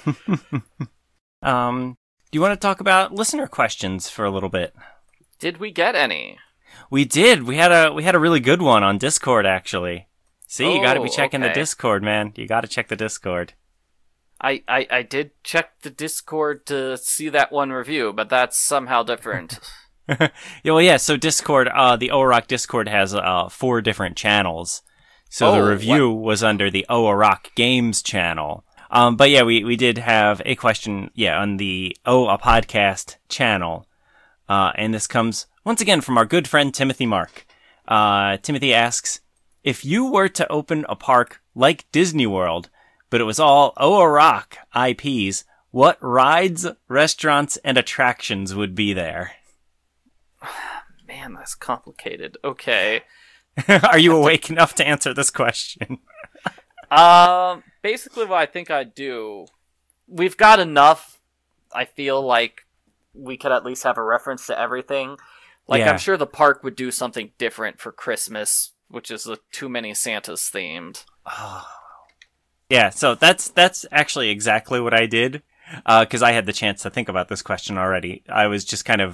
A: um, do you want to talk about listener questions for a little bit?
B: Did we get any?
A: We did. We had a we had a really good one on Discord, actually. See, you
B: oh,
A: got to be checking
B: okay.
A: the Discord, man. You got to check the Discord.
B: I, I, I did check the Discord to see that one review, but that's somehow different.
A: yeah, well, yeah. So Discord, uh, the Owarok Discord has uh four different channels. So
B: oh,
A: the review
B: what?
A: was under the Owarok Games channel. Um, but yeah, we we did have a question, yeah, on the Oh a Podcast channel. Uh, and this comes, once again, from our good friend Timothy Mark. Uh, Timothy asks, if you were to open a park like Disney World, but it was all Owarok I Ps, what rides, restaurants, and attractions would be there?
B: Man, that's complicated. Okay.
A: Are you awake enough to answer this question?
B: um, basically what I think I'd do, we've got enough, I feel like, we could at least have a reference to everything. Like,
A: yeah.
B: I'm sure the park would do something different for Christmas, which is the Too Many Santas themed.
A: Oh. Yeah, so that's that's actually exactly what I did, because uh, I had the chance to think about this question already. I was just kind of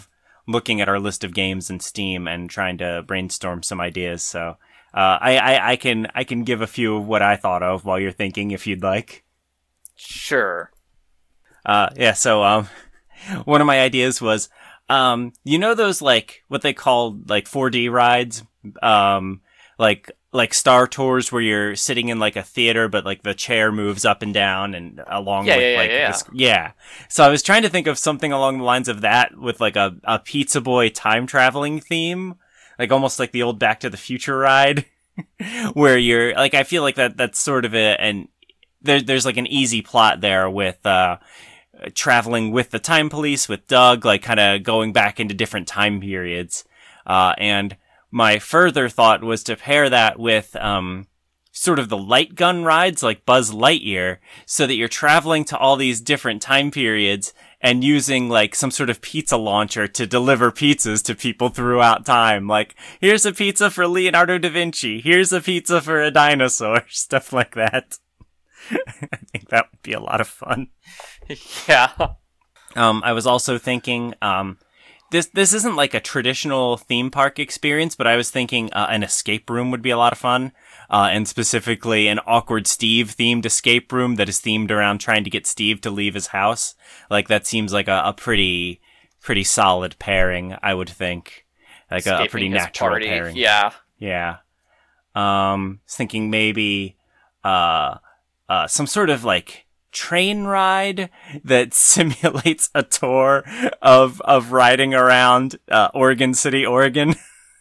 A: looking at our list of games in Steam and trying to brainstorm some ideas. So uh, I, I I can I can give a few of what I thought of while you're thinking, if you'd like.
B: Sure.
A: Uh, yeah. So um, one of my ideas was um, you know those like what they call like four D rides, um, like. like Star Tours where you're sitting in like a theater, but like the chair moves up and down and along
B: yeah,
A: with
B: yeah,
A: like,
B: yeah, yeah.
A: This, yeah. So I was trying to think of something along the lines of that with like a, a Pizza Boy time traveling theme, like almost like the old Back to the Future ride where you're like, I feel like that, that's sort of a, and there, there's like an easy plot there with, uh, traveling with the time police with Doug, like kind of going back into different time periods. Uh, and, my further thought was to pair that with um, sort of the light gun rides like Buzz Lightyear, so that you're traveling to all these different time periods and using like some sort of pizza launcher to deliver pizzas to people throughout time. Like, here's a pizza for Leonardo da Vinci. Here's a pizza for a dinosaur. Stuff like that. I think that would be a lot of fun.
B: Yeah.
A: Um, I was also thinking... Um, This this isn't like a traditional theme park experience, but I was thinking uh, an escape room would be a lot of fun, uh, and specifically an Awkward Steve themed escape room that is themed around trying to get Steve to leave his house. Like that seems like a, a pretty pretty solid pairing, I would think, like a, a pretty natural
B: party.
A: pairing.
B: Yeah,
A: yeah. Um, I was thinking maybe uh, uh, some sort of like train ride that simulates a tour of of riding around uh, Oregon City, Oregon.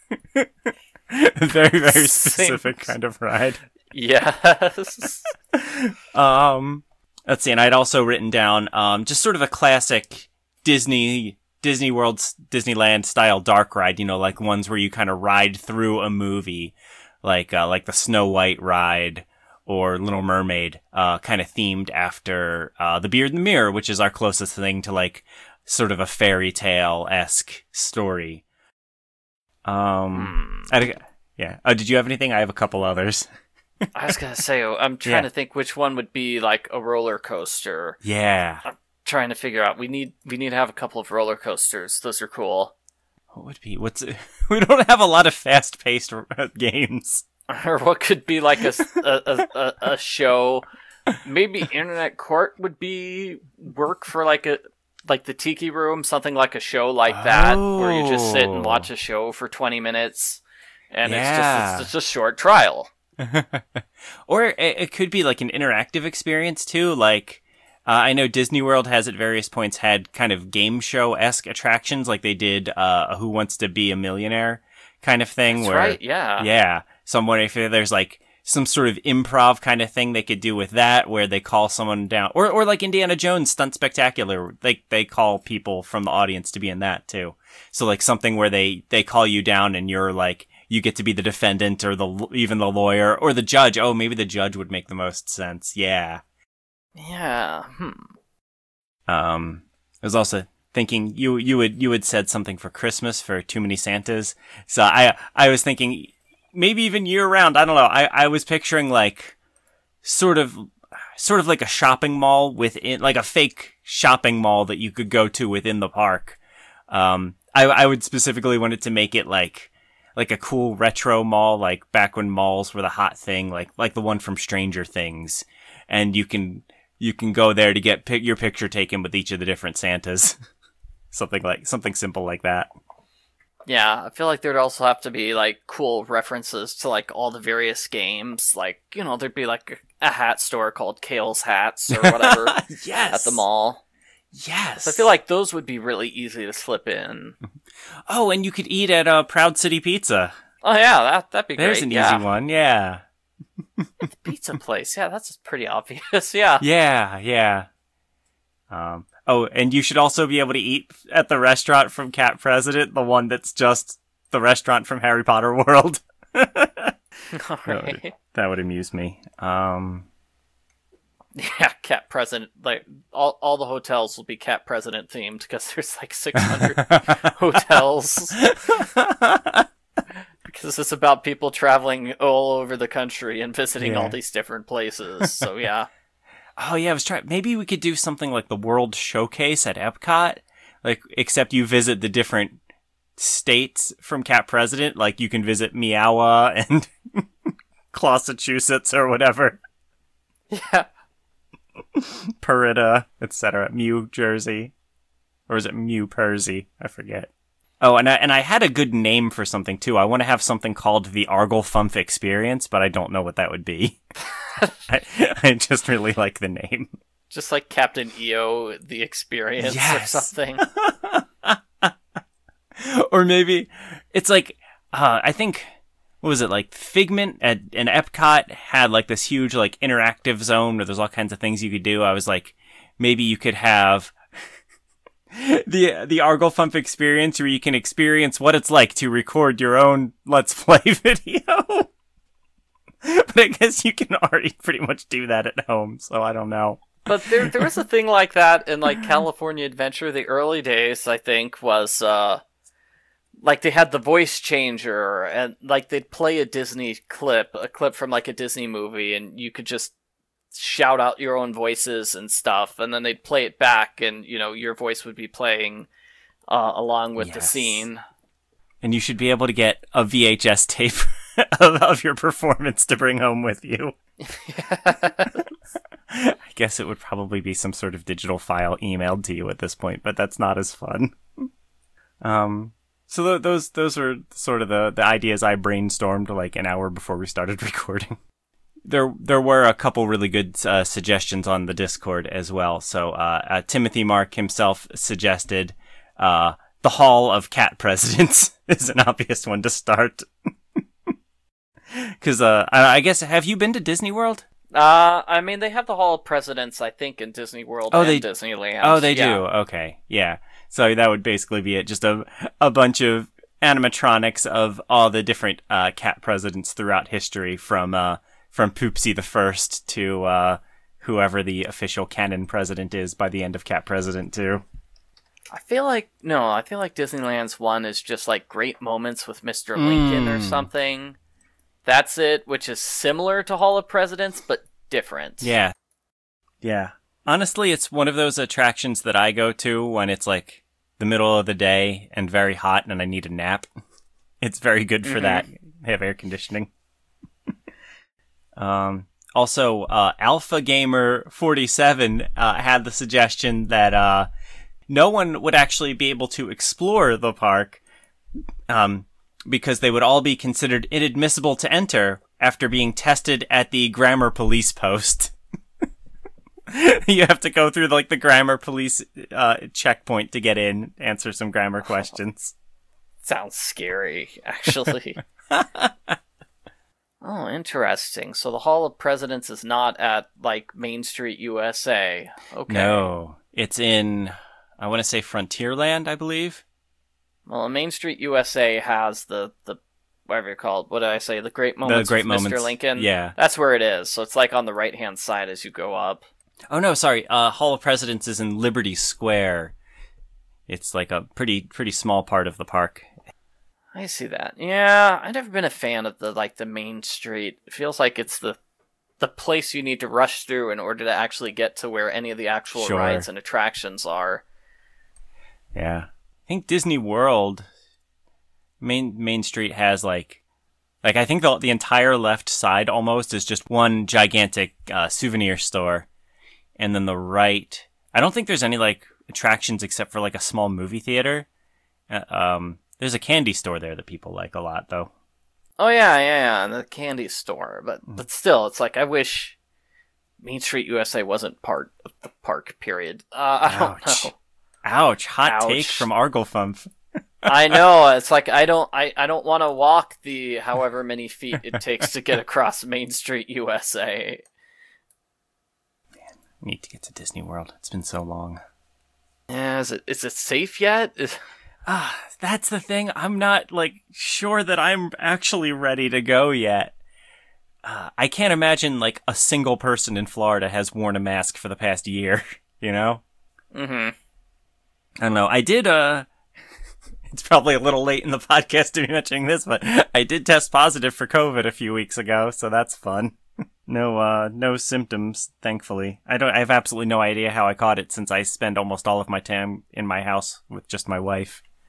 A: Very very specific
B: Seems...
A: kind of ride.
B: Yes.
A: um, let's see, and I'd also written down um just sort of a classic Disney Disney World Disneyland style dark ride. You know, like ones where you kind of ride through a movie, like uh, like the Snow White ride. Or Little Mermaid, uh, kind of themed after, uh, The Beard and the Mirror, which is our closest thing to, like, sort of a fairy tale-esque story. Um,
B: hmm.
A: I, yeah. Uh, did you have anything? I have a couple others.
B: I was gonna say, I'm trying
A: Yeah.
B: to think which one would be, like, a roller coaster.
A: Yeah.
B: I'm trying to figure out, we need, we need to have a couple of roller coasters. Those are cool.
A: What would be, what's, we don't have a lot of fast-paced games.
B: Or what could be like a, a, a, a show. Maybe Internet Court would be work for like a like the Tiki Room, something like a show like that,
A: Oh.
B: where you just sit and watch a show for twenty minutes, and
A: Yeah.
B: it's just it's just a short trial.
A: Or it, it could be like an interactive experience too. Like uh, I know Disney World has at various points had kind of game show-esque attractions, like they did uh, a Who Wants to Be a Millionaire kind of thing.
B: That's
A: where,
B: right, yeah.
A: Yeah. So I'm wondering if there's like some sort of improv kind of thing they could do with that, where they call someone down, or or like Indiana Jones Stunt Spectacular, they they call people from the audience to be in that too. So like something where they they call you down and you're like you get to be the defendant or the even the lawyer or the judge. Oh, maybe the judge would make the most sense. Yeah.
B: Yeah. Hmm.
A: Um, I was also thinking you you would you had said something for Christmas for Too Many Santas. So I I was thinking. Maybe even year round. I don't know. I, I was picturing like sort of, sort of like a shopping mall within, like a fake shopping mall that you could go to within the park. Um, I, I would specifically want it to make it like, like a cool retro mall, like back when malls were the hot thing, like, like the one from Stranger Things. And you can, you can go there to get pic- your picture taken with each of the different Santas. something like, something simple like that.
B: Yeah, I feel like there'd also have to be, like, cool references to, like, all the various games. Like, you know, there'd be, like, a hat store called Kale's Hats or whatever
A: yes!
B: at the mall.
A: Yes!
B: So I feel like those would be really easy to slip in.
A: Oh, and you could eat at uh, Proud City Pizza.
B: Oh, yeah, that, that'd be
A: There's
B: great.
A: an
B: yeah.
A: easy one, yeah.
B: Pizza place, yeah, that's pretty obvious, yeah.
A: Yeah, yeah. Um... Oh, and you should also be able to eat at the restaurant from Cat President, the one that's just the restaurant from Harry Potter World.
B: All
A: that,
B: right.
A: would, that would amuse me. Um,
B: yeah, Cat President. Like all, all the hotels will be Cat President themed because there's like six hundred hotels. Because it's about people traveling all over the country and visiting
A: Yeah.
B: all these different places. So yeah.
A: Oh yeah, I was trying. Maybe we could do something like the World Showcase at Epcot, like except you visit the different states from Cat President. Like, you can visit Meowa and Massachusetts or whatever.
B: Yeah.
A: Perida, et cetera. Mew Jersey. Or is it Mew Persy? I forget. Oh, and I, and I had a good name for something, too. I want to have something called the Arglefump Experience, but I don't know what that would be. I, I just really like the name.
B: Just like Captain E O, the Experience
A: Yes.
B: or something.
A: Or maybe it's like, uh, I think, what was it, like Figment at an Epcot had like this huge like interactive zone where there's all kinds of things you could do. I was like, maybe you could have the the Arglefump Experience where you can experience what it's like to record your own Let's Play video. But I guess you can already pretty much do that at home, so I don't know.
B: But there there was a thing like that in like California Adventure. The early days, I think, was uh like they had the voice changer, and like they'd play a Disney clip, a clip from like a Disney movie, and you could just shout out your own voices and stuff, and then they'd play it back, and you know your voice would be playing uh, along with
A: Yes.
B: the scene.
A: And you should be able to get a V H S tape of, of your performance to bring home with you. I guess it would probably be some sort of digital file emailed to you at this point, but that's not as fun. Um, so th- those those were sort of the, the ideas I brainstormed like an hour before we started recording. There there were a couple really good uh, suggestions on the Discord as well. So uh, uh, Timothy Mark himself suggested uh, the Hall of Cat Presidents is an obvious one to start. Because uh, I I guess, have you been to Disney World?
B: Uh, I mean, they have the Hall of Presidents, I think, in Disney World
A: Oh,
B: and
A: they-
B: Disneyland.
A: Oh, they
B: Yeah.
A: do. Okay, yeah. So that would basically be it. Just a a bunch of animatronics of all the different uh, cat presidents throughout history, from uh, from Poopsie the First to uh, whoever the official canon president is by the end of Cat President two.
B: I feel like no, I feel like Disneyland's one is just like great moments with Mister Lincoln or
A: Mm.
B: something. That's it, which is similar to Hall of Presidents but different.
A: Yeah, yeah. Honestly, it's one of those attractions that I go to when it's like the middle of the day and very hot and I need a nap. It's very good for
B: Mhm.
A: that. They have air conditioning. um, also, uh, Alpha Gamer forty-seven uh, had the suggestion that uh, no one would actually be able to explore the park um, because they would all be considered inadmissible to enter after being tested at the grammar police post. You have to go through like the grammar police uh, checkpoint to get in, answer some grammar questions.
B: Sounds scary, actually. Oh, interesting. So the Hall of Presidents is not at like Main Street U S A. Okay.
A: No, it's in, I want to say Frontierland, I believe.
B: Well, Main Street U S A has the the whatever you call it. What did I say? The Great Moments
A: Great
B: with Mister
A: Moments,
B: Lincoln.
A: yeah.
B: That's where it is. So it's like on the right hand side as you go up.
A: Oh no, sorry. Uh, Hall of Presidents is in Liberty Square. It's like a pretty pretty small part of the park.
B: I see that. Yeah, I've never been a fan of the like the Main Street. It feels like it's the the place you need to rush through in order to actually get to where any of the actual
A: Sure.
B: rides and attractions are.
A: Yeah, I think Disney World, Main Main Street has like, like I think the the entire left side almost is just one gigantic uh, souvenir store, and then the right, I don't think there's any like attractions except for like a small movie theater. Uh, um, there's a candy store there that people like a lot though.
B: Oh yeah, yeah, yeah, and the candy store. But but still, it's like I wish Main Street U S A wasn't part of the park. Period. Uh, I don't
A: Ouch.
B: know.
A: Ouch! Hot take
B: Ouch.
A: from Arglefump.
B: I know. It's like I don't. I, I don't want to walk the however many feet it takes to get across Main Street U S A.
A: Need to get to Disney World. It's been so long.
B: Yeah, is it is it safe yet? Is,
A: Ah, that's the thing. I'm not, like, sure that I'm actually ready to go yet. Uh, I can't imagine, like, a single person in Florida has worn a mask for the past year, you know?
B: mm-hmm.
A: I don't know. I did, uh... It's probably a little late in the podcast to be mentioning this, but I did test positive for COVID a few weeks ago, so that's fun. No, uh, no symptoms, thankfully. I don't, I have absolutely no idea how I caught it since I spend almost all of my time in my house with just my wife.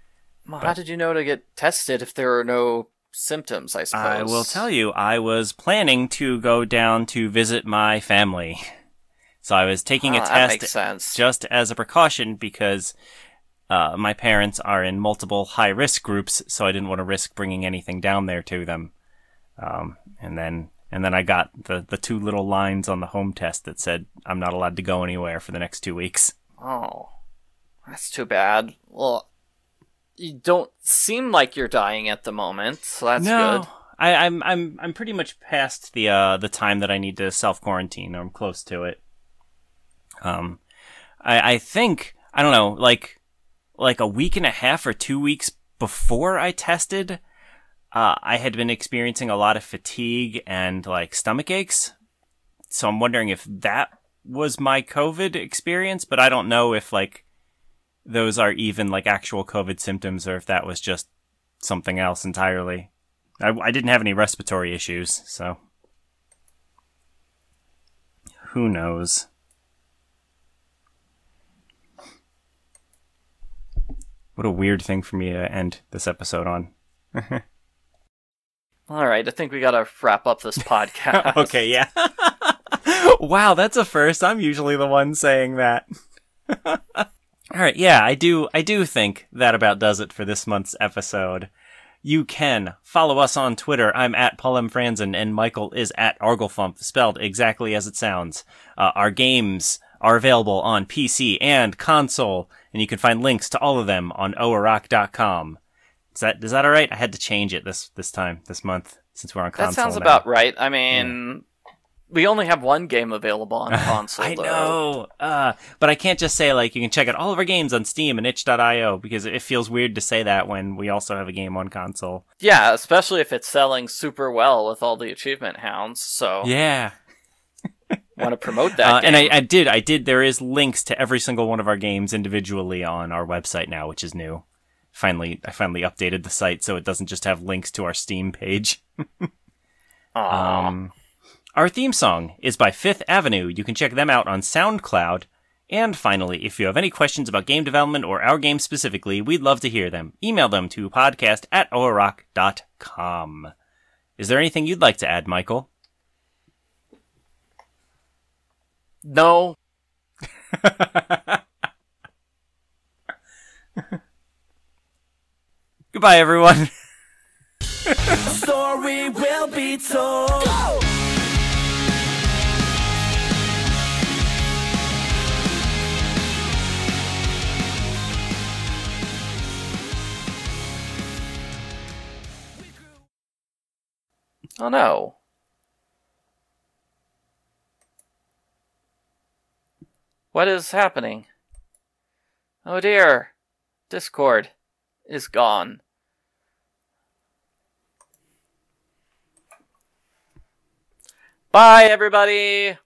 B: Well,
A: But
B: how did you know to get tested if there are no symptoms, I suppose?
A: I will tell you, I was planning to go down to visit my family. So I was taking
B: Ah,
A: a
B: that makes
A: test
B: sense.
A: just as a precaution because uh, my parents are in multiple high-risk groups, so I didn't want to risk bringing anything down there to them. Um, and then and then I got the, the two little lines on the home test that said I'm not allowed to go anywhere for the next two weeks.
B: Oh, that's too bad. Well, you don't seem like you're dying at the moment, so that's
A: no,
B: good.
A: I, I'm I'm I'm pretty much past the uh, the time that I need to self quarantine. I'm close to it. Um, I I think I don't know, like like a week and a half or two weeks before I tested, uh, I had been experiencing a lot of fatigue and like stomach aches. So I'm wondering if that was my COVID experience, but I don't know if like those are even like actual COVID symptoms or if that was just something else entirely. I, I didn't have any respiratory issues, so who knows? What a weird thing for me to end this episode on.
B: All right, I think we gotta wrap up this podcast.
A: Okay, yeah. Wow, that's a first. I'm usually the one saying that. All right, yeah, I do I do think that about does it for this month's episode. You can follow us on Twitter. I'm at Paul M. Franzen, and Michael is at Arglefump, spelled exactly as it sounds. Uh, our games are available on P C and console, and you can find links to all of them on oarock dot com. Is that is that all right? I had to change it this this time, this month, since we're on console
B: That sounds
A: now.
B: about right. I mean, we only have one game available on console,
A: I
B: though.
A: know, uh, but I can't just say, like, you can check out all of our games on Steam and itch dot io, because it feels weird to say that when we also have a game on console.
B: Yeah, especially if it's selling super well with all the achievement hounds, so
A: Yeah.
B: want to promote that
A: Uh,
B: game.
A: and I, I did, I did, there is links to every single one of our games individually on our website now, which is new. Finally, I finally updated the site so it doesn't just have links to our Steam page.
B: Aw.
A: Um, our theme song is by Fifth Avenue. You can check them out on SoundCloud. And finally, if you have any questions about game development or our game specifically, we'd love to hear them. Email them to podcast at oarock dot com. Is there anything you'd like to add, Michael?
B: No.
A: Goodbye, everyone.
C: Story will be told. Go!
B: Oh no. What is happening? Oh dear. Discord is gone. Bye, everybody!